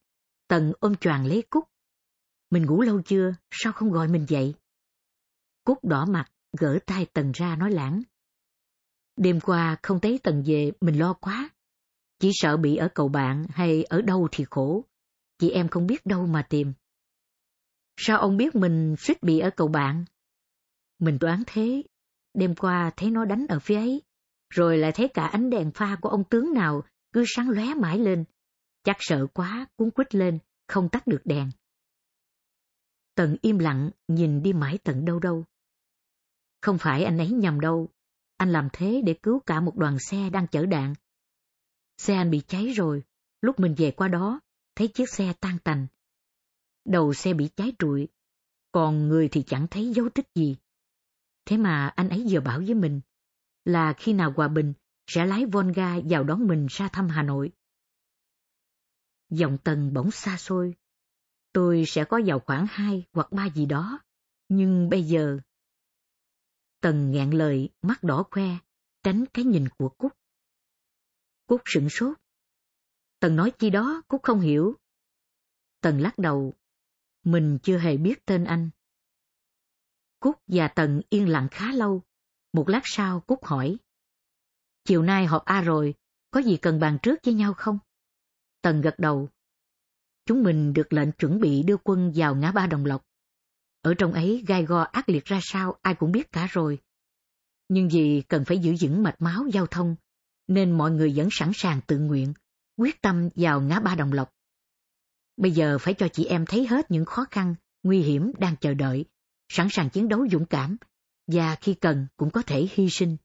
Tần ôm choàng lấy Cúc. Mình ngủ lâu chưa, sao không gọi mình dậy? Cúc đỏ mặt, gỡ tay Tần ra nói lảng. Đêm qua không thấy Tần về, mình lo quá. Chỉ sợ bị ở cầu bạn hay ở đâu thì khổ. Chị em không biết đâu mà tìm. Sao ông biết mình suýt bị ở cầu bạn? Mình đoán thế. Đêm qua thấy nó đánh ở phía ấy. Rồi lại thấy cả ánh đèn pha của ông tướng nào cứ sáng lóe mãi lên. Chắc sợ quá, cuốn quýt lên, không tắt được đèn. Tần im lặng, nhìn đi mãi tận đâu đâu. Không phải anh ấy nhầm đâu. Anh làm thế để cứu cả một đoàn xe đang chở đạn. Xe anh bị cháy rồi. Lúc mình về qua đó, thấy chiếc xe tan tành. Đầu xe bị cháy trụi, còn người thì chẳng thấy dấu tích gì. Thế mà anh ấy vừa bảo với mình là khi nào hòa bình sẽ lái Volga vào đón mình ra thăm Hà Nội. Giọng Tần bỗng xa xôi. Tôi sẽ có vào khoảng hai hoặc ba gì đó. Nhưng bây giờ... Tần nghẹn lời, mắt đỏ que, tránh cái nhìn của Cúc. Cúc sửng sốt. Tần nói chi đó, Cúc không hiểu. Tần lắc đầu. Mình chưa hề biết tên anh. Cúc và Tần yên lặng khá lâu. Một lát sau Cúc hỏi. Chiều nay họp A rồi, có gì cần bàn trước với nhau không? Tần gật đầu. Chúng mình được lệnh chuẩn bị đưa quân vào ngã ba Đồng Lộc. Ở trong ấy gai go ác liệt ra sao ai cũng biết cả rồi. Nhưng vì cần phải giữ vững mạch máu giao thông, nên mọi người vẫn sẵn sàng tự nguyện, quyết tâm vào ngã ba Đồng Lộc. Bây giờ phải cho chị em thấy hết những khó khăn, nguy hiểm đang chờ đợi, sẵn sàng chiến đấu dũng cảm, và khi cần cũng có thể hy sinh.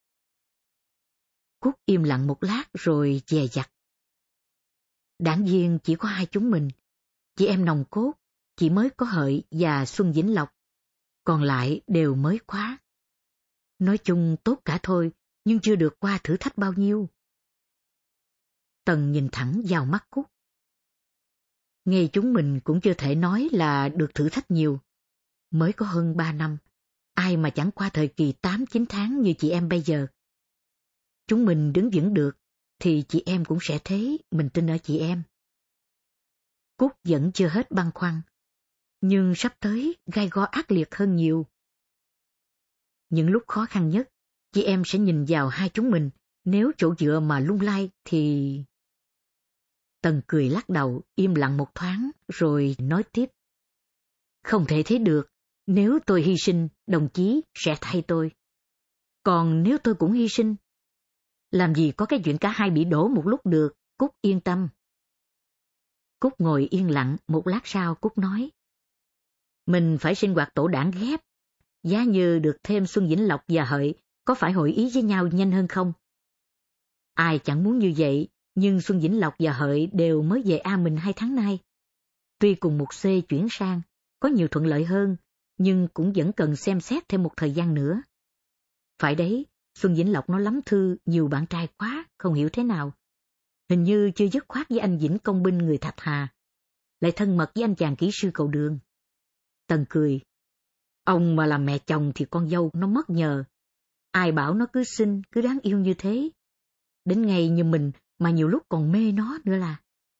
Cúc im lặng một lát rồi dè dặt. Đảng viên chỉ có hai chúng mình, chị em nòng cốt, chỉ mới có Hợi và Xuân Vĩnh Lộc, còn lại đều mới quá. Nói chung tốt cả thôi, nhưng chưa được qua thử thách bao nhiêu. Tần nhìn thẳng vào mắt Cúc. Ngay chúng mình cũng chưa thể nói là được thử thách nhiều. Mới có hơn ba năm, ai mà chẳng qua thời kỳ tám chín tháng như chị em bây giờ. Chúng mình đứng vững được, thì chị em cũng sẽ thế, mình tin ở chị em. Cúc vẫn chưa hết băn khoăn, nhưng sắp tới gai go ác liệt hơn nhiều. Những lúc khó khăn nhất, chị em sẽ nhìn vào hai chúng mình, nếu chỗ dựa mà lung lay thì... Tần cười lắc đầu, im lặng một thoáng, rồi nói tiếp. Không thể thế được, nếu tôi hy sinh, đồng chí sẽ thay tôi. Còn nếu tôi cũng hy sinh, làm gì có cái chuyện cả hai bị đổ một lúc được, Cúc yên tâm. Cúc ngồi yên lặng, một lát sau Cúc nói. Mình phải sinh hoạt tổ đảng ghép, giá như được thêm Xuân Vĩnh Lộc và Hợi, có phải hội ý với nhau nhanh hơn không? Ai chẳng muốn như vậy, nhưng Xuân Vĩnh Lộc và Hợi đều mới về A mình hai tháng nay. Tuy cùng một C chuyển sang, có nhiều thuận lợi hơn, nhưng cũng vẫn cần xem xét thêm một thời gian nữa. Phải đấy, Xuân Vĩnh Lộc nó lắm thư, nhiều bạn trai quá, không hiểu thế nào. Hình như chưa dứt khoát với anh Vĩnh Công binh người Thạch Hà, lại thân mật với anh chàng kỹ sư cầu đường. Tần cười. Ông mà làm mẹ chồng thì con dâu nó mất nhờ. Ai bảo nó cứ xinh, cứ đáng yêu như thế. Đến ngày như mình mà nhiều lúc còn mê nó nữa là.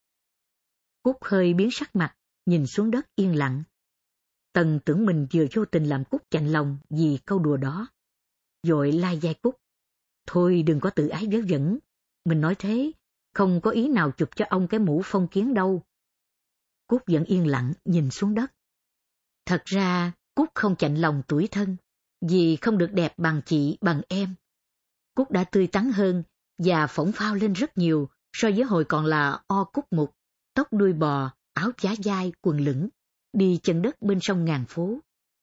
Cúc hơi biến sắc mặt, nhìn xuống đất yên lặng. Tần tưởng mình vừa vô tình làm Cúc chạnh lòng vì câu đùa đó. Vội lai vai Cúc. Thôi đừng có tự ái vớ vẩn. Mình nói thế, không có ý nào chụp cho ông cái mũ phong kiến đâu. Cúc vẫn yên lặng nhìn xuống đất. Thật ra Cúc không chạnh lòng tủi thân, vì không được đẹp bằng chị bằng em. Cúc đã tươi tắn hơn và phỗng phao lên rất nhiều so với hồi còn là o Cúc Mục, tóc đuôi bò, áo chá dai, quần lửng, đi chân đất bên sông ngàn phố.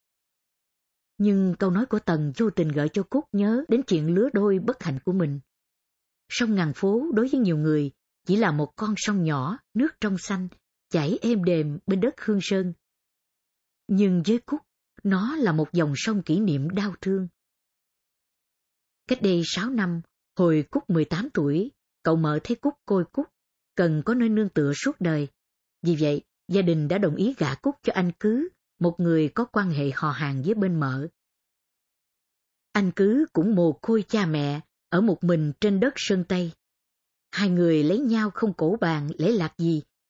Nhưng câu nói của Tần vô tình gợi cho Cúc nhớ đến chuyện lứa đôi bất hạnh của mình. Sông ngàn phố đối với nhiều người chỉ là một con sông nhỏ, nước trong xanh, chảy êm đềm bên đất Hương Sơn. Nhưng với Cúc, nó là một dòng sông kỷ niệm đau thương. Cách đây sáu năm, hồi Cúc mười tám tuổi, cậu mợ thấy Cúc côi cút, cần có nơi nương tựa suốt đời. Vì vậy, gia đình đã đồng ý gả Cúc cho anh Cứ, một người có quan hệ họ hàng với bên mợ. Anh Cứ cũng mồ côi cha mẹ, ở một mình trên đất Sơn Tây. Hai người lấy nhau không cổ bàn lễ lạc gì,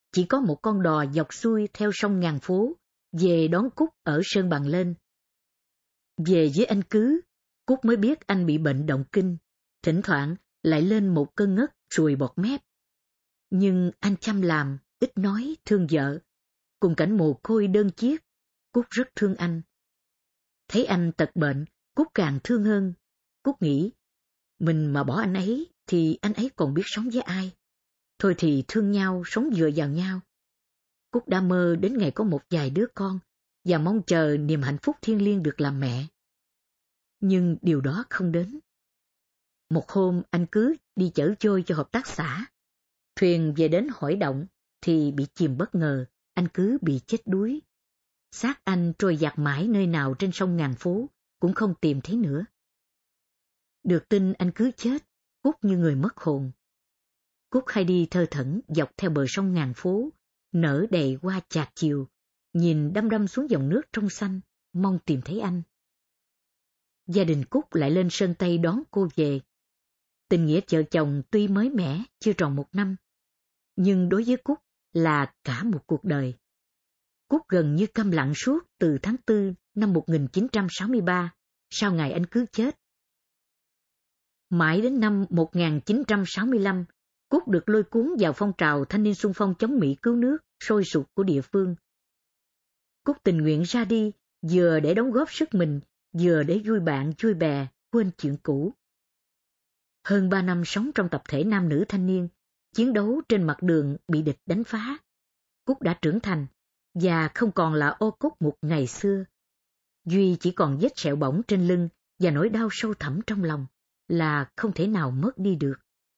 chỉ có một con đò dọc xuôi theo sông Ngàn Phố, về đón Cúc ở Sơn Bằng Lên. Về với anh Cứ, Cúc mới biết anh bị bệnh động kinh, thỉnh thoảng lại lên một cơn ngất sùi bọt mép. Nhưng anh chăm làm, ít nói, thương vợ. Cùng cảnh mồ côi đơn chiếc, Cúc rất thương anh. Thấy anh tật bệnh, Cúc càng thương hơn. Cúc nghĩ, mình mà bỏ anh ấy thì anh ấy còn biết sống với ai. Thôi thì thương nhau, sống dựa vào nhau. Cúc đã mơ đến ngày có một vài đứa con và mong chờ niềm hạnh phúc thiêng liêng được làm mẹ. Nhưng điều đó không đến. Một hôm anh Cứ đi chở trôi cho hợp tác xã. Thuyền về đến Hỏi Động thì bị chìm bất ngờ, anh Cứ bị chết đuối. Xác anh trôi dạt mãi nơi nào trên sông Ngàn Phố, cũng không tìm thấy nữa. Được tin anh Cứ chết, Cúc như người mất hồn. Cúc hay đi thơ thẩn dọc theo bờ sông Ngàn Phố, nở đầy hoa chạc chiều, nhìn đăm đăm xuống dòng nước trong xanh, mong tìm thấy anh. Gia đình Cúc lại lên Sơn Tây đón cô về. Tình nghĩa vợ chồng tuy mới mẻ, chưa tròn một năm, nhưng đối với Cúc là cả một cuộc đời. Cúc gần như câm lặng suốt từ tháng tư năm một nghìn chín trăm sáu mươi ba, sau ngày anh Cứ chết. Mãi đến năm một nghìn chín trăm sáu mươi lăm, Cúc được lôi cuốn vào phong trào thanh niên xung phong chống Mỹ cứu nước sôi sục của địa phương. Cúc tình nguyện ra đi, vừa để đóng góp sức mình, vừa để vui bạn vui bè, quên chuyện cũ. Hơn ba năm sống trong tập thể nam nữ thanh niên, chiến đấu trên mặt đường bị địch đánh phá. Cúc đã trưởng thành, và không còn là ô cúc một ngày xưa. Duy chỉ còn vết sẹo bỏng trên lưng và nỗi đau sâu thẳm trong lòng, là không thể nào mất đi được.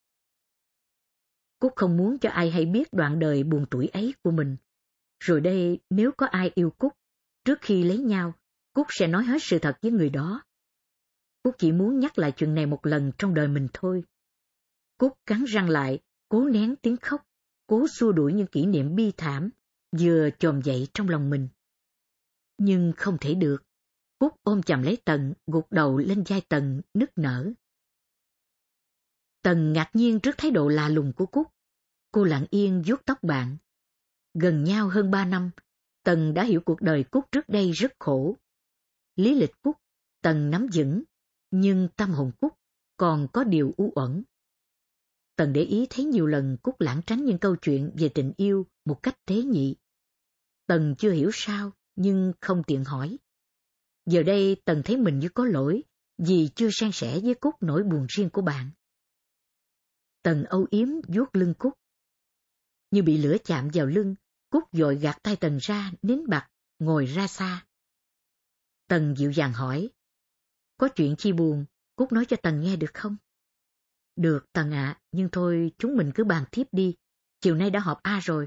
Cúc không muốn cho ai hay biết đoạn đời buồn tủi ấy của mình. Rồi đây, nếu có ai yêu Cúc, trước khi lấy nhau, Cúc sẽ nói hết sự thật với người đó. Cúc chỉ muốn nhắc lại chuyện này một lần trong đời mình thôi. Cúc cắn răng lại, cố nén tiếng khóc, cố xua đuổi những kỷ niệm bi thảm, vừa chồm dậy trong lòng mình. Nhưng không thể được. Cúc ôm chầm lấy Tần, gục đầu lên vai Tần, nức nở. Tần ngạc nhiên trước thái độ lạ lùng của Cúc. Cô lặng yên vuốt tóc bạn. Gần nhau hơn ba năm, Tần đã hiểu cuộc đời Cúc trước đây rất khổ. Lý lịch Cúc, Tần nắm vững, nhưng tâm hồn Cúc còn có điều u uẩn. Tần để ý thấy nhiều lần Cúc lảng tránh những câu chuyện về tình yêu một cách tế nhị. Tần chưa hiểu sao, nhưng không tiện hỏi. Giờ đây Tần thấy mình như có lỗi, vì chưa san sẻ với Cúc nỗi buồn riêng của bạn. Tần âu yếm vuốt lưng Cúc. Như bị lửa chạm vào lưng, Cúc vội gạt tay Tần ra, nín bặt, ngồi ra xa. Tần dịu dàng hỏi. Có chuyện chi buồn, Cúc nói cho Tần nghe được không? Được Tần ạ, nhưng thôi chúng mình cứ bàn tiếp đi, chiều nay đã họp A rồi.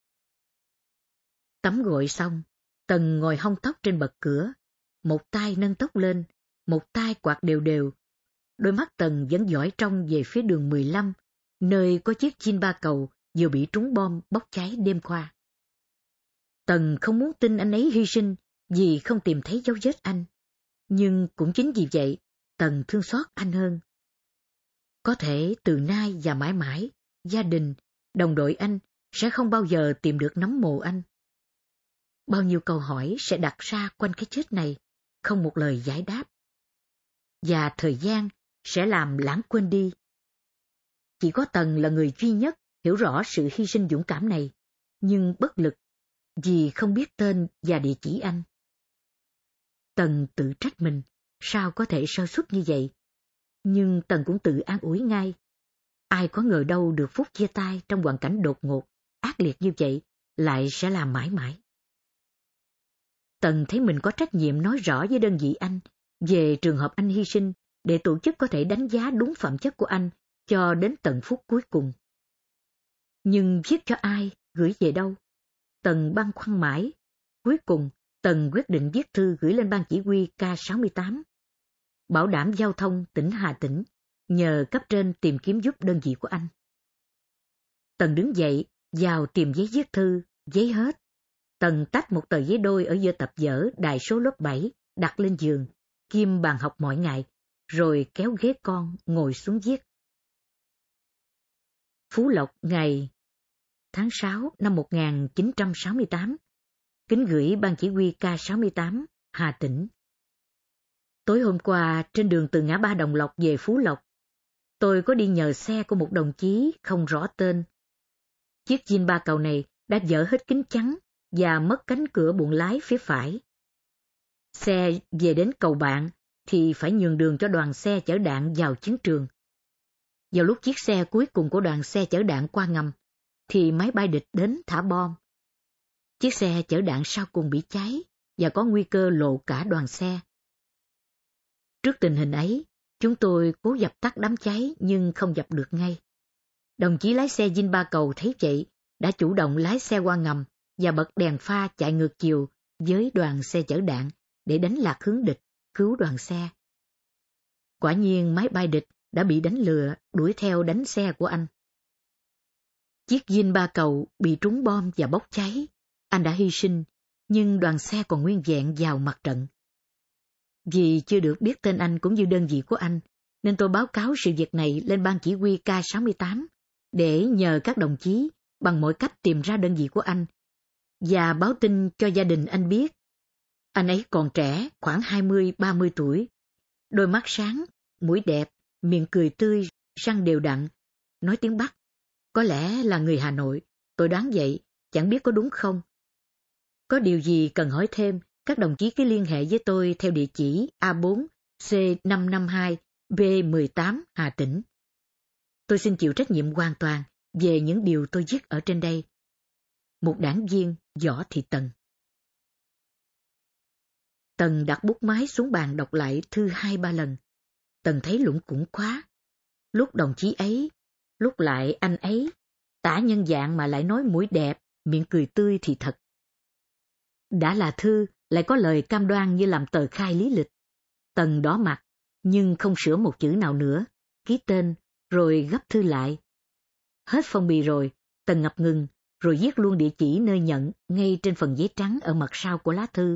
Tắm gội xong, Tần ngồi hong tóc trên bậc cửa, một tay nâng tóc lên, một tay quạt đều đều. Đôi mắt Tần vẫn dõi trông về phía đường mười lăm, nơi có chiếc Chin ba cầu vừa bị trúng bom bốc cháy đêm qua. Tần không muốn tin anh ấy hy sinh vì không tìm thấy dấu vết anh. Nhưng cũng chính vì vậy, Tần thương xót anh hơn. Có thể từ nay và mãi mãi, gia đình, đồng đội anh sẽ không bao giờ tìm được nấm mồ anh. Bao nhiêu câu hỏi sẽ đặt ra quanh cái chết này, không một lời giải đáp. Và thời gian sẽ làm lãng quên đi. Chỉ có Tần là người duy nhất hiểu rõ sự hy sinh dũng cảm này, nhưng bất lực vì không biết tên và địa chỉ anh. Tần tự trách mình, sao có thể sơ suất như vậy? Nhưng Tần cũng tự an ủi ngay. Ai có ngờ đâu được phút chia tay trong hoàn cảnh đột ngột, ác liệt như vậy, lại sẽ làm mãi mãi. Tần thấy mình có trách nhiệm nói rõ với đơn vị anh về trường hợp anh hy sinh, để tổ chức có thể đánh giá đúng phẩm chất của anh cho đến tận phút cuối cùng. Nhưng viết cho ai, gửi về đâu? Tần băn khoăn mãi. Cuối cùng, Tần quyết định viết thư gửi lên ban chỉ huy K sáu mươi tám. Bảo đảm giao thông tỉnh Hà Tĩnh, nhờ cấp trên tìm kiếm giúp đơn vị của anh. Tần đứng dậy, vào tìm giấy viết thư, giấy hết. Tần tách một tờ giấy đôi ở giữa tập vở đại số lớp bảy, đặt lên giường, kim bàn học mọi ngày, rồi kéo ghế con, ngồi xuống viết. Phú Lộc ngày tháng sáu năm một nghìn chín trăm sáu mươi tám. Kính gửi Ban Chỉ huy K sáu mươi tám, Hà Tĩnh. Tối hôm qua, trên đường từ ngã ba Đồng Lộc về Phú Lộc, tôi có đi nhờ xe của một đồng chí không rõ tên. Chiếc Jeep ba cầu này đã dỡ hết kính chắn và mất cánh cửa buồng lái phía phải. Xe về đến cầu Bạn thì phải nhường đường cho đoàn xe chở đạn vào chiến trường. Vào lúc chiếc xe cuối cùng của đoàn xe chở đạn qua ngầm, thì máy bay địch đến thả bom. Chiếc xe chở đạn sau cùng bị cháy và có nguy cơ lộ cả đoàn xe. Trước tình hình ấy, chúng tôi cố dập tắt đám cháy nhưng không dập được ngay. Đồng chí lái xe Jeep ba cầu thấy vậy, đã chủ động lái xe qua ngầm và bật đèn pha chạy ngược chiều với đoàn xe chở đạn để đánh lạc hướng địch, cứu đoàn xe. Quả nhiên máy bay địch đã bị đánh lừa, đuổi theo đánh xe của anh. Chiếc Jeep ba cầu bị trúng bom và bốc cháy. Anh đã hy sinh, nhưng đoàn xe còn nguyên vẹn vào mặt trận. Vì chưa được biết tên anh cũng như đơn vị của anh, nên tôi báo cáo sự việc này lên Ban Chỉ huy K sáu mươi tám để nhờ các đồng chí bằng mọi cách tìm ra đơn vị của anh và báo tin cho gia đình anh biết. Anh ấy còn trẻ, khoảng hai mươi ba mươi tuổi, đôi mắt sáng, mũi đẹp, miệng cười tươi, răng đều đặn, nói tiếng Bắc. Có lẽ là người Hà Nội, tôi đoán vậy, chẳng biết có đúng không. Có điều gì cần hỏi thêm, các đồng chí cứ liên hệ với tôi theo địa chỉ A bốn C năm năm hai B mười tám Hà Tĩnh. Tôi xin chịu trách nhiệm hoàn toàn về những điều tôi viết ở trên đây. Một đảng viên Võ Thị Tần. Tần đặt bút máy xuống bàn đọc lại thư hai ba lần. Tần thấy lủng củng quá. Lúc đồng chí ấy, lúc lại anh ấy, tả nhân dạng mà lại nói mũi đẹp, miệng cười tươi thì thật. Đã là thư, lại có lời cam đoan như làm tờ khai lý lịch. Tần đỏ mặt, nhưng không sửa một chữ nào nữa, ký tên, rồi gấp thư lại. Hết phong bì rồi, Tần ngập ngừng, rồi viết luôn địa chỉ nơi nhận ngay trên phần giấy trắng ở mặt sau của lá thư.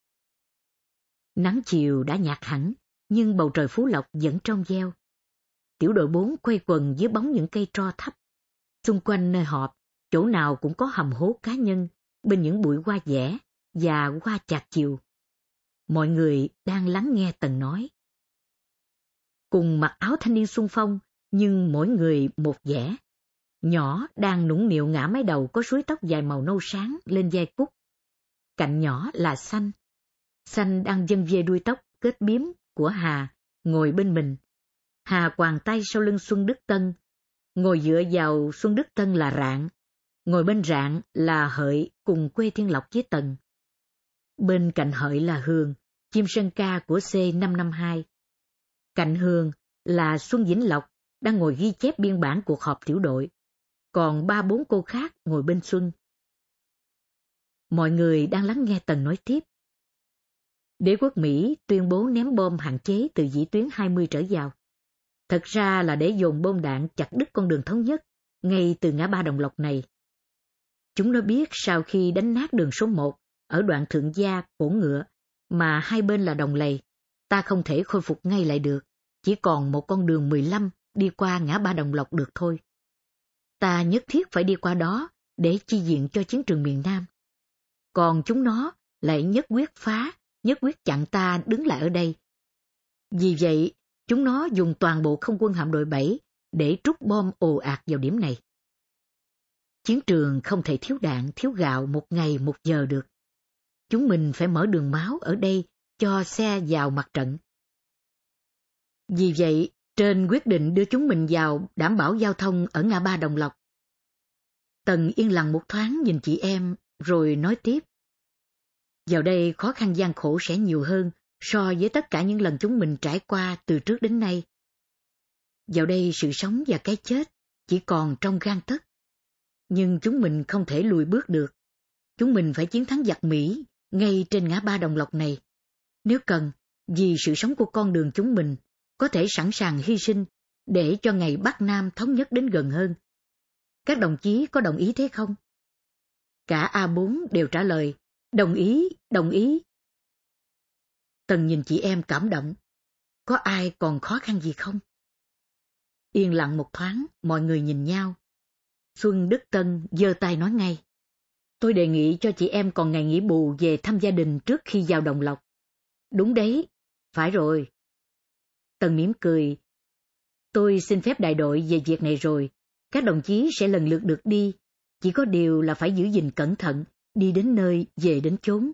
Nắng chiều đã nhạt hẳn, nhưng bầu trời Phú Lộc vẫn trong veo. Tiểu đội bốn quay quần dưới bóng những cây tro thấp. Xung quanh nơi họp, chỗ nào cũng có hầm hố cá nhân, bên những bụi hoa vẽ và hoa chạc chiều. Mọi người đang lắng nghe Tần nói. Cùng mặc áo thanh niên xung phong, nhưng mỗi người một vẻ. Nhỏ đang nũng nịu ngả mái đầu có suối tóc dài màu nâu sáng lên vai Cúc. Cạnh nhỏ là Xanh. Xanh đang vân về đuôi tóc kết biếm của Hà, ngồi bên mình. Hà quàng tay sau lưng Xuân Đức Tân. Ngồi dựa vào Xuân Đức Tân là Rạng. Ngồi bên Rạng là Hợi cùng quê Thiên Lộc với Tần. Bên cạnh Hợi là Hường, chim sân ca của C năm năm hai. Cạnh Hường là Xuân Vĩnh Lộc, đang ngồi ghi chép biên bản cuộc họp tiểu đội. Còn ba bốn cô khác ngồi bên Xuân. Mọi người đang lắng nghe Tần nói tiếp. Đế quốc Mỹ tuyên bố ném bom hạn chế từ vĩ tuyến hai mươi trở vào. Thật ra là để dồn bom đạn chặt đứt con đường thống nhất, ngay từ ngã ba Đồng Lộc này. Chúng nó biết sau khi đánh nát đường số một, ở đoạn Thượng Gia, Cổ Ngựa, mà hai bên là đồng lầy, ta không thể khôi phục ngay lại được, chỉ còn một con đường mười lăm đi qua ngã ba Đồng Lộc được thôi. Ta nhất thiết phải đi qua đó để chi viện cho chiến trường miền Nam. Còn chúng nó lại nhất quyết phá, nhất quyết chặn ta đứng lại ở đây. Vì vậy, chúng nó dùng toàn bộ không quân hạm đội bảy để trút bom ồ ạt vào điểm này. Chiến trường không thể thiếu đạn, thiếu gạo một ngày một giờ được. Chúng mình phải mở đường máu ở đây cho xe vào mặt trận. Vì vậy, trên quyết định đưa chúng mình vào đảm bảo giao thông ở ngã ba Đồng Lộc. Tần yên lặng một thoáng nhìn chị em, rồi nói tiếp. Vào đây khó khăn gian khổ sẽ nhiều hơn so với tất cả những lần chúng mình trải qua từ trước đến nay. Vào đây sự sống và cái chết chỉ còn trong gang tấc. Nhưng chúng mình không thể lùi bước được. Chúng mình phải chiến thắng giặc Mỹ ngay trên ngã ba Đồng Lộc này. Nếu cần, vì sự sống của con đường chúng mình, có thể sẵn sàng hy sinh để cho ngày Bắc Nam thống nhất đến gần hơn. Các đồng chí có đồng ý thế không? Cả A bốn đều trả lời, đồng ý, đồng ý. Tần nhìn chị em cảm động. Có ai còn khó khăn gì không? Yên lặng một thoáng, mọi người nhìn nhau. Xuân Đức Tân giơ tay nói ngay. Tôi đề nghị cho chị em còn ngày nghỉ bù về thăm gia đình trước khi vào Đồng Lộc. Đúng đấy, phải rồi. Tân mỉm cười. Tôi xin phép đại đội về việc này rồi. Các đồng chí sẽ lần lượt được đi. Chỉ có điều là phải giữ gìn cẩn thận, đi đến nơi, về đến chốn.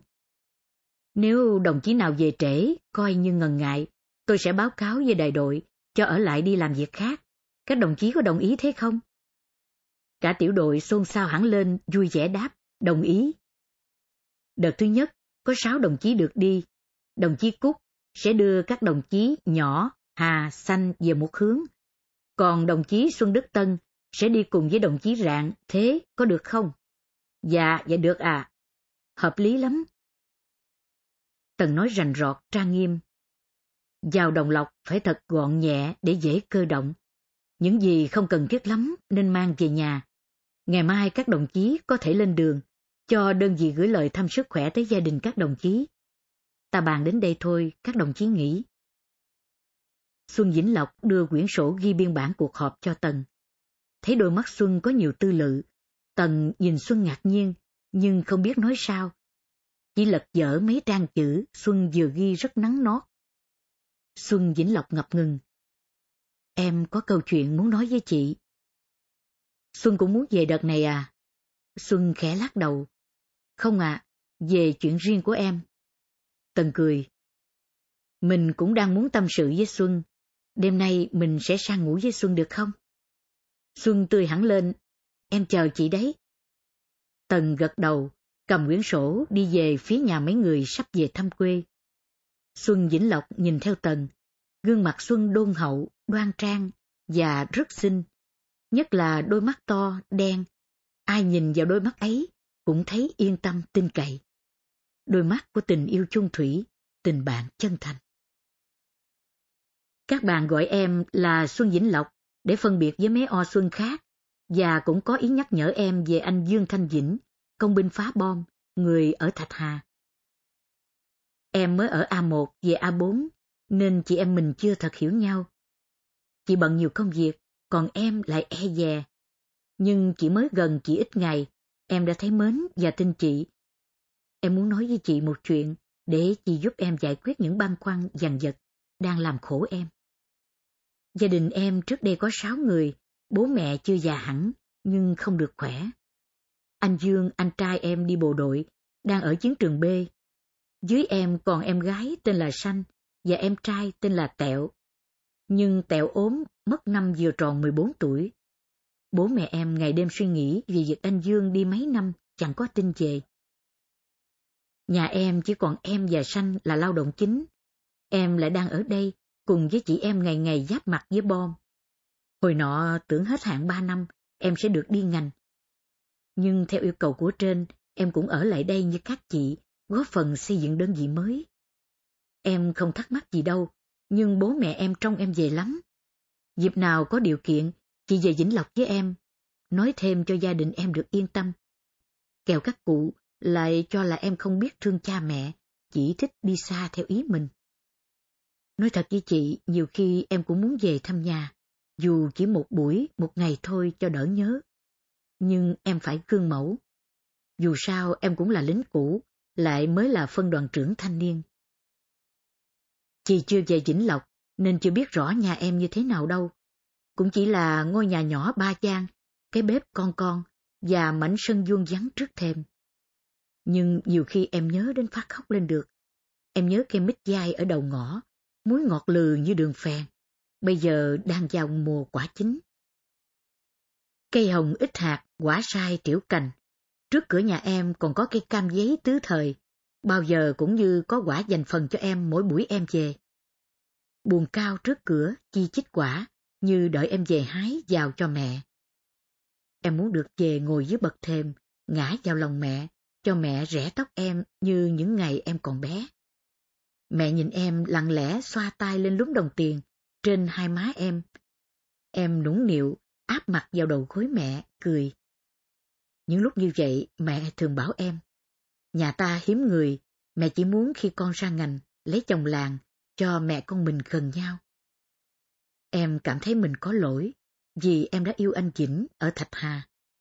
Nếu đồng chí nào về trễ, coi như ngần ngại, tôi sẽ báo cáo với đại đội, cho ở lại đi làm việc khác. Các đồng chí có đồng ý thế không? Cả tiểu đội xôn xao hẳn lên, vui vẻ đáp, đồng ý. Đợt thứ nhất, có sáu đồng chí được đi. Đồng chí Cúc sẽ đưa các đồng chí Nhỏ, Hà, Xanh về một hướng. Còn đồng chí Xuân Đức Tân sẽ đi cùng với đồng chí Rạng, thế có được không? Dạ, dạ được à. Hợp lý lắm. Tần nói rành rọt, trang nghiêm. Vào Đồng Lộc phải thật gọn nhẹ để dễ cơ động. Những gì không cần thiết lắm nên mang về nhà. Ngày mai các đồng chí có thể lên đường, cho đơn vị gửi lời thăm sức khỏe tới gia đình các đồng chí. Ta bàn đến đây thôi, các đồng chí nghỉ. Xuân Vĩnh Lộc đưa quyển sổ ghi biên bản cuộc họp cho Tần. Thấy đôi mắt Xuân có nhiều tư lự, Tần nhìn Xuân ngạc nhiên, nhưng không biết nói sao. Chỉ lật dở mấy trang chữ Xuân vừa ghi rất nắn nót. Xuân Vĩnh Lộc ngập ngừng. Em có câu chuyện muốn nói với chị. Xuân cũng muốn về đợt này à? Xuân khẽ lắc đầu. Không ạ, à, về chuyện riêng của em. Tần cười. Mình cũng đang muốn tâm sự với Xuân. Đêm nay mình sẽ sang ngủ với Xuân được không? Xuân tươi hẳn lên. Em chờ chị đấy. Tần gật đầu, cầm quyển sổ đi về phía nhà mấy người sắp về thăm quê. Xuân Vĩnh Lộc nhìn theo Tần. Gương mặt Xuân đôn hậu, đoan trang và rất xinh. Nhất là đôi mắt to, đen. Ai nhìn vào đôi mắt ấy cũng thấy yên tâm tin cậy. Đôi mắt của tình yêu chung thủy, tình bạn chân thành. Các bạn gọi em là Xuân Vĩnh Lộc để phân biệt với mấy o Xuân khác, và cũng có ý nhắc nhở em về anh Dương Thanh Vĩnh, công binh phá bom, người ở Thạch Hà. Em mới ở A một về A bốn, nên chị em mình chưa thật hiểu nhau. Chị bận nhiều công việc, còn em lại e dè. Nhưng chỉ mới gần chị ít ngày, em đã thấy mến và tin chị. Em muốn nói với chị một chuyện, để chị giúp em giải quyết những băn khoăn dằn vặt đang làm khổ em. Gia đình em trước đây có sáu người, bố mẹ chưa già hẳn, nhưng không được khỏe. Anh Dương, anh trai em đi bộ đội, đang ở chiến trường B. Dưới em còn em gái tên là Sanh, và em trai tên là Tẹo. Nhưng Tẹo ốm, mất năm vừa tròn mười bốn tuổi. Bố mẹ em ngày đêm suy nghĩ về việc anh Dương đi mấy năm chẳng có tin về. Nhà em chỉ còn em và Sanh là lao động chính. Em lại đang ở đây cùng với chị em ngày ngày giáp mặt với bom. Hồi nọ tưởng hết hạn ba năm, em sẽ được đi ngành. Nhưng theo yêu cầu của trên, em cũng ở lại đây như các chị, góp phần xây dựng đơn vị mới. Em không thắc mắc gì đâu, nhưng bố mẹ em trông em về lắm. Dịp nào có điều kiện, chị về Vĩnh Lộc với em, nói thêm cho gia đình em được yên tâm. Kẻo các cụ lại cho là em không biết thương cha mẹ, chỉ thích đi xa theo ý mình. Nói thật với chị, nhiều khi em cũng muốn về thăm nhà, dù chỉ một buổi, một ngày thôi cho đỡ nhớ. Nhưng em phải gương mẫu. Dù sao em cũng là lính cũ, lại mới là phân đoàn trưởng thanh niên. Chị chưa về Vĩnh Lộc, nên chưa biết rõ nhà em như thế nào đâu. Cũng chỉ là ngôi nhà nhỏ ba gian, cái bếp con con, và mảnh sân vuông vắn trước thềm. Nhưng nhiều khi em nhớ đến phát khóc lên được. Em nhớ cây mít dai ở đầu ngõ, muối ngọt lừ như đường phèn, bây giờ đang vào mùa quả chín. Cây hồng ít hạt, quả sai triểu cành. Trước cửa nhà em còn có cây cam giấy tứ thời, bao giờ cũng như có quả dành phần cho em mỗi buổi em về. Buồng cao trước cửa chi chít quả, như đợi em về hái vào cho mẹ. Em muốn được về ngồi dưới bậc thềm, ngã vào lòng mẹ, cho mẹ rẽ tóc em như những ngày em còn bé. Mẹ nhìn em lặng lẽ xoa tay lên lúm đồng tiền trên hai má em. Em nũng nịu áp mặt vào đầu gối mẹ, cười. Những lúc như vậy mẹ thường bảo em, nhà ta hiếm người, mẹ chỉ muốn khi con ra ngành, lấy chồng làng, cho mẹ con mình gần nhau. Em cảm thấy mình có lỗi, vì em đã yêu anh Vĩnh ở Thạch Hà,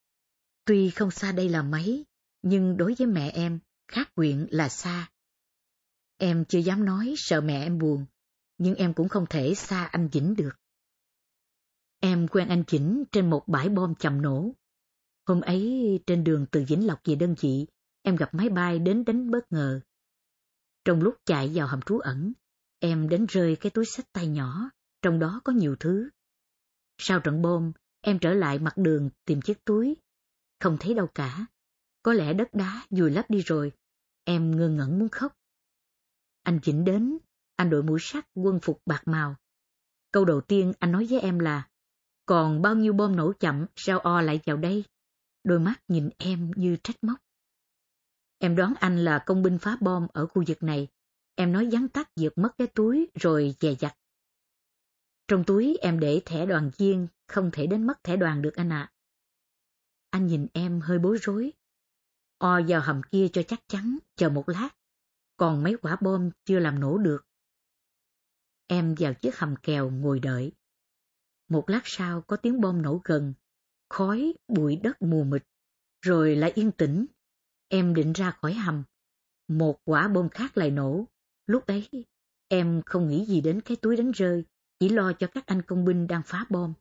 Tuy không xa đây là mấy, nhưng đối với mẹ em, khác huyện là xa. Em chưa dám nói sợ mẹ em buồn, nhưng em cũng không thể xa anh Vĩnh được. Em quen anh Vĩnh trên một bãi bom chầm nổ. Hôm ấy trên đường từ Vĩnh Lộc về đơn vị, em gặp máy bay đến đánh bất ngờ. Trong lúc chạy vào hầm trú ẩn, em đánh rơi cái túi xách tay nhỏ, trong đó có nhiều thứ. Sau trận bom, em trở lại mặt đường tìm chiếc túi. Không thấy đâu cả. Có lẽ đất đá vùi lấp đi rồi. Em ngơ ngẩn muốn khóc. Anh Vĩnh đến, anh đội mũ sắt quân phục bạc màu. Câu đầu tiên anh nói với em là, còn bao nhiêu bom nổ chậm sao o lại vào đây? Đôi mắt nhìn em như trách móc. Em đoán anh là công binh phá bom ở khu vực này. Em nói vắn tắt việc mất cái túi rồi dè dặt. Trong túi em để thẻ đoàn viên, không thể đến mất thẻ đoàn được anh ạ. Anh nhìn em hơi bối rối. O vào hầm kia cho chắc chắn, chờ một lát. Còn mấy quả bom chưa làm nổ được. Em vào chiếc hầm kèo ngồi đợi. Một lát sau có tiếng bom nổ gần, khói, bụi đất mù mịt, rồi lại yên tĩnh. Em định ra khỏi hầm. Một quả bom khác lại nổ. Lúc ấy, em không nghĩ gì đến cái túi đánh rơi, chỉ lo cho các anh công binh đang phá bom.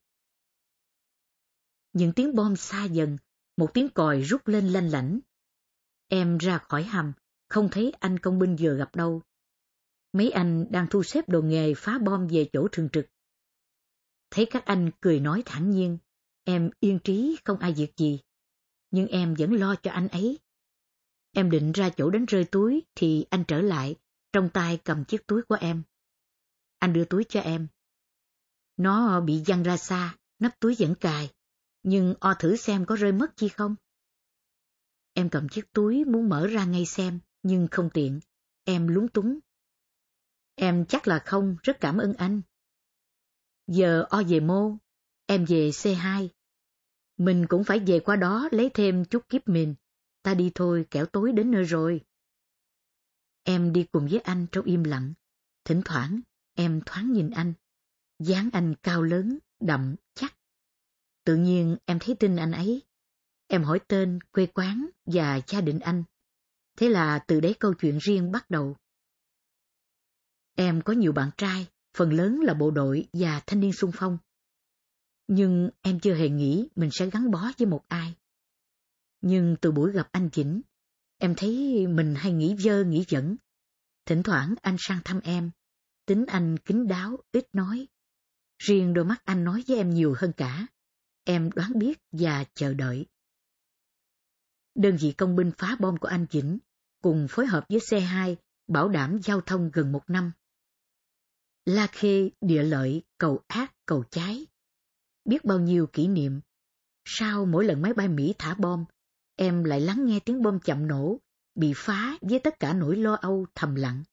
Những tiếng bom xa dần, một tiếng còi rút lên lanh lảnh. Em ra khỏi hầm, không thấy anh công binh vừa gặp đâu. Mấy anh đang thu xếp đồ nghề phá bom về chỗ thường trực. Thấy các anh cười nói thản nhiên, em yên trí không ai việc gì. Nhưng em vẫn lo cho anh ấy. Em định ra chỗ đánh rơi túi thì anh trở lại, trong tay cầm chiếc túi của em. Anh đưa túi cho em. Nó bị văng ra xa, nắp túi vẫn cài, nhưng o thử xem có rơi mất chi không. Em cầm chiếc túi muốn mở ra ngay xem, nhưng không tiện. Em lúng túng. Em chắc là không, rất cảm ơn anh. Giờ o về mô, em về xê hai. Mình cũng phải về qua đó lấy thêm chút kíp mìn. Ta đi thôi, kẻo tối đến nơi rồi. Em đi cùng với anh trong im lặng. Thỉnh thoảng, em thoáng nhìn anh. Dáng anh cao lớn, đậm, chắc. Tự nhiên em thấy tin anh ấy. Em hỏi tên, quê quán và gia đình anh. Thế là từ đấy câu chuyện riêng bắt đầu. Em có nhiều bạn trai, phần lớn là bộ đội và thanh niên xung phong. Nhưng em chưa hề nghĩ mình sẽ gắn bó với một ai. Nhưng từ buổi gặp anh Vĩnh, em thấy mình hay nghĩ vơ nghĩ vẩn. Thỉnh thoảng anh sang thăm em, tính anh kín đáo, ít nói. Riêng đôi mắt anh nói với em nhiều hơn cả. Em đoán biết và chờ đợi. Đơn vị công binh phá bom của anh Vĩnh cùng phối hợp với xê hai bảo đảm giao thông gần một năm. La Khê, Địa Lợi, cầu ác, cầu cháy. Biết bao nhiêu kỷ niệm. Sau mỗi lần máy bay Mỹ thả bom, em lại lắng nghe tiếng bom chậm nổ, bị phá với tất cả nỗi lo âu thầm lặng.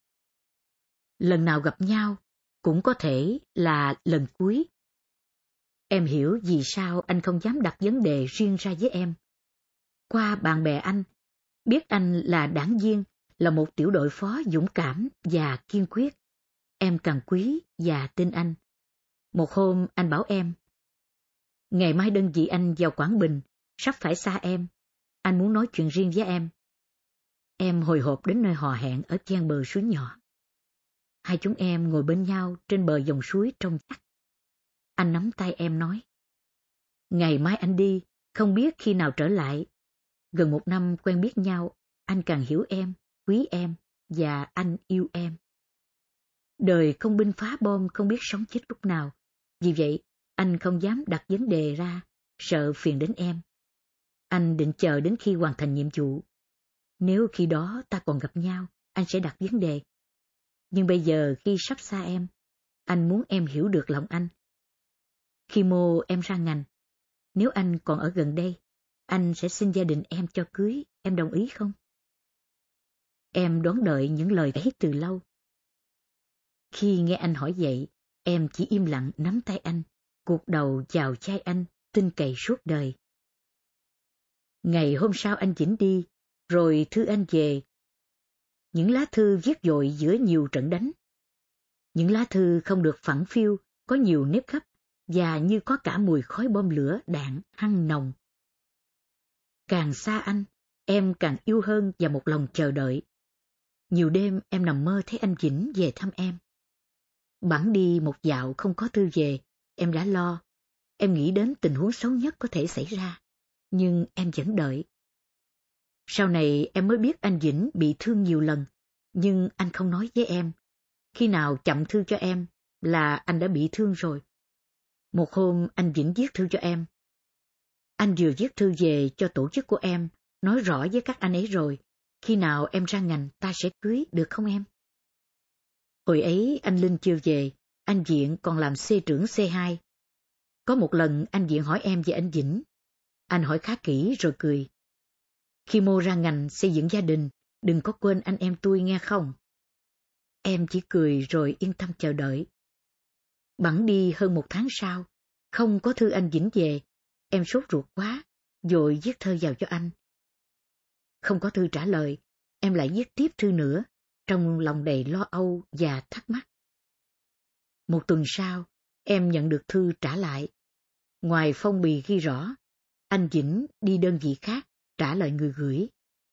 Lần nào gặp nhau, cũng có thể là lần cuối. Em hiểu vì sao anh không dám đặt vấn đề riêng ra với em. Qua bạn bè anh, biết anh là đảng viên, là một tiểu đội phó dũng cảm và kiên quyết. Em càng quý và tin anh. Một hôm anh bảo em, ngày mai đơn vị anh vào Quảng Bình, sắp phải xa em. Anh muốn nói chuyện riêng với em. Em hồi hộp đến nơi hò hẹn ở ven bờ suối nhỏ. Hai chúng em ngồi bên nhau trên bờ dòng suối trong chắc. Anh nắm tay em nói, ngày mai anh đi, không biết khi nào trở lại. Gần một năm quen biết nhau, anh càng hiểu em, quý em, và anh yêu em. Đời công binh phá bom không biết sống chết lúc nào. Vì vậy, anh không dám đặt vấn đề ra, sợ phiền đến em. Anh định chờ đến khi hoàn thành nhiệm vụ. Nếu khi đó ta còn gặp nhau, anh sẽ đặt vấn đề. Nhưng bây giờ khi sắp xa em, anh muốn em hiểu được lòng anh. Khi mô em ra ngành, nếu anh còn ở gần đây, anh sẽ xin gia đình em cho cưới, em đồng ý không? Em đón đợi những lời ấy từ lâu. Khi nghe anh hỏi vậy, em chỉ im lặng nắm tay anh, cuộc đầu chào chai anh, tin cậy suốt đời. Ngày hôm sau anh Vĩnh đi, rồi thư anh về. Những lá thư viết dội giữa nhiều trận đánh. Những lá thư không được phẳng phiu, có nhiều nếp gấp, và như có cả mùi khói bom lửa đạn hăng nồng. Càng xa anh, em càng yêu hơn và một lòng chờ đợi. Nhiều đêm em nằm mơ thấy anh Vĩnh về thăm em. Bẵng đi một dạo không có thư về, em đã lo. Em nghĩ đến tình huống xấu nhất có thể xảy ra, nhưng em vẫn đợi. Sau này em mới biết anh Vĩnh bị thương nhiều lần, nhưng anh không nói với em. Khi nào chậm thư cho em là anh đã bị thương rồi. Một hôm anh Vĩnh viết thư cho em. Anh vừa viết thư về cho tổ chức của em, nói rõ với các anh ấy rồi. Khi nào em ra ngành ta sẽ cưới, được không em? Hồi ấy anh Linh chưa về, anh Viện còn làm C trưởng C hai. Có một lần anh Viện hỏi em về anh Vĩnh. Anh hỏi khá kỹ rồi cười. Khi Mô ra ngành xây dựng gia đình, đừng có quên anh em tôi nghe không? Em chỉ cười rồi yên tâm chờ đợi. Bẵng đi hơn một tháng sau, không có thư anh Vĩnh về, em sốt ruột quá, vội viết thơ vào cho anh. Không có thư trả lời, em lại viết tiếp thư nữa, trong lòng đầy lo âu và thắc mắc. Một tuần sau, em nhận được thư trả lại. Ngoài phong bì ghi rõ, anh Vĩnh đi đơn vị khác, trả lời người gửi.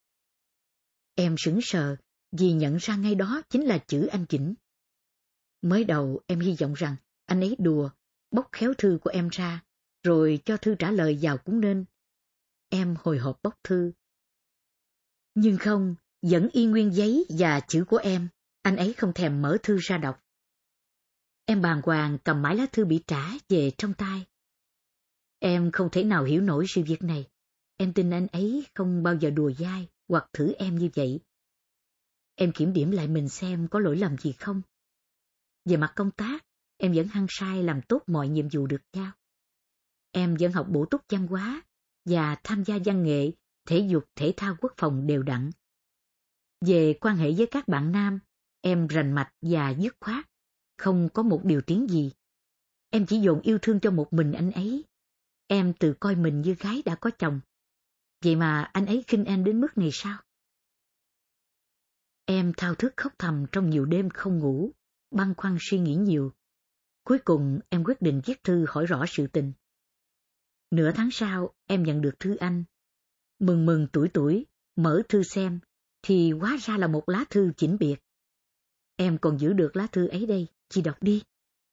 Em sững sờ vì nhận ra ngay đó chính là chữ anh Vĩnh. Mới đầu em hy vọng rằng anh ấy đùa, bóc khéo thư của em ra, rồi cho thư trả lời vào cũng nên. Em hồi hộp bóc thư. Nhưng không, vẫn y nguyên giấy và chữ của em, anh ấy không thèm mở thư ra đọc. Em bàng hoàng cầm mãi lá thư bị trả về trong tay. Em không thể nào hiểu nổi sự việc này. Em tin anh ấy không bao giờ đùa dai hoặc thử em như vậy. Em kiểm điểm lại mình xem có lỗi lầm gì không. Về mặt công tác, em vẫn hăng say làm tốt mọi nhiệm vụ được giao. Em vẫn học bổ túc văn hóa và tham gia văn nghệ, thể dục, thể thao, quốc phòng đều đặn. Về quan hệ với các bạn nam, em rành mạch và dứt khoát, không có một điều tiếng gì. Em chỉ dồn yêu thương cho một mình anh ấy. Em tự coi mình như gái đã có chồng. Vậy mà anh ấy khinh em đến mức này sao? Em thao thức khóc thầm trong nhiều đêm không ngủ, băn khoăn suy nghĩ nhiều. Cuối cùng em quyết định viết thư hỏi rõ sự tình. Nửa tháng sau em nhận được thư anh. Mừng mừng tuổi tuổi, mở thư xem, thì hóa ra là một lá thư chỉnh biệt. Em còn giữ được lá thư ấy đây, chị đọc đi.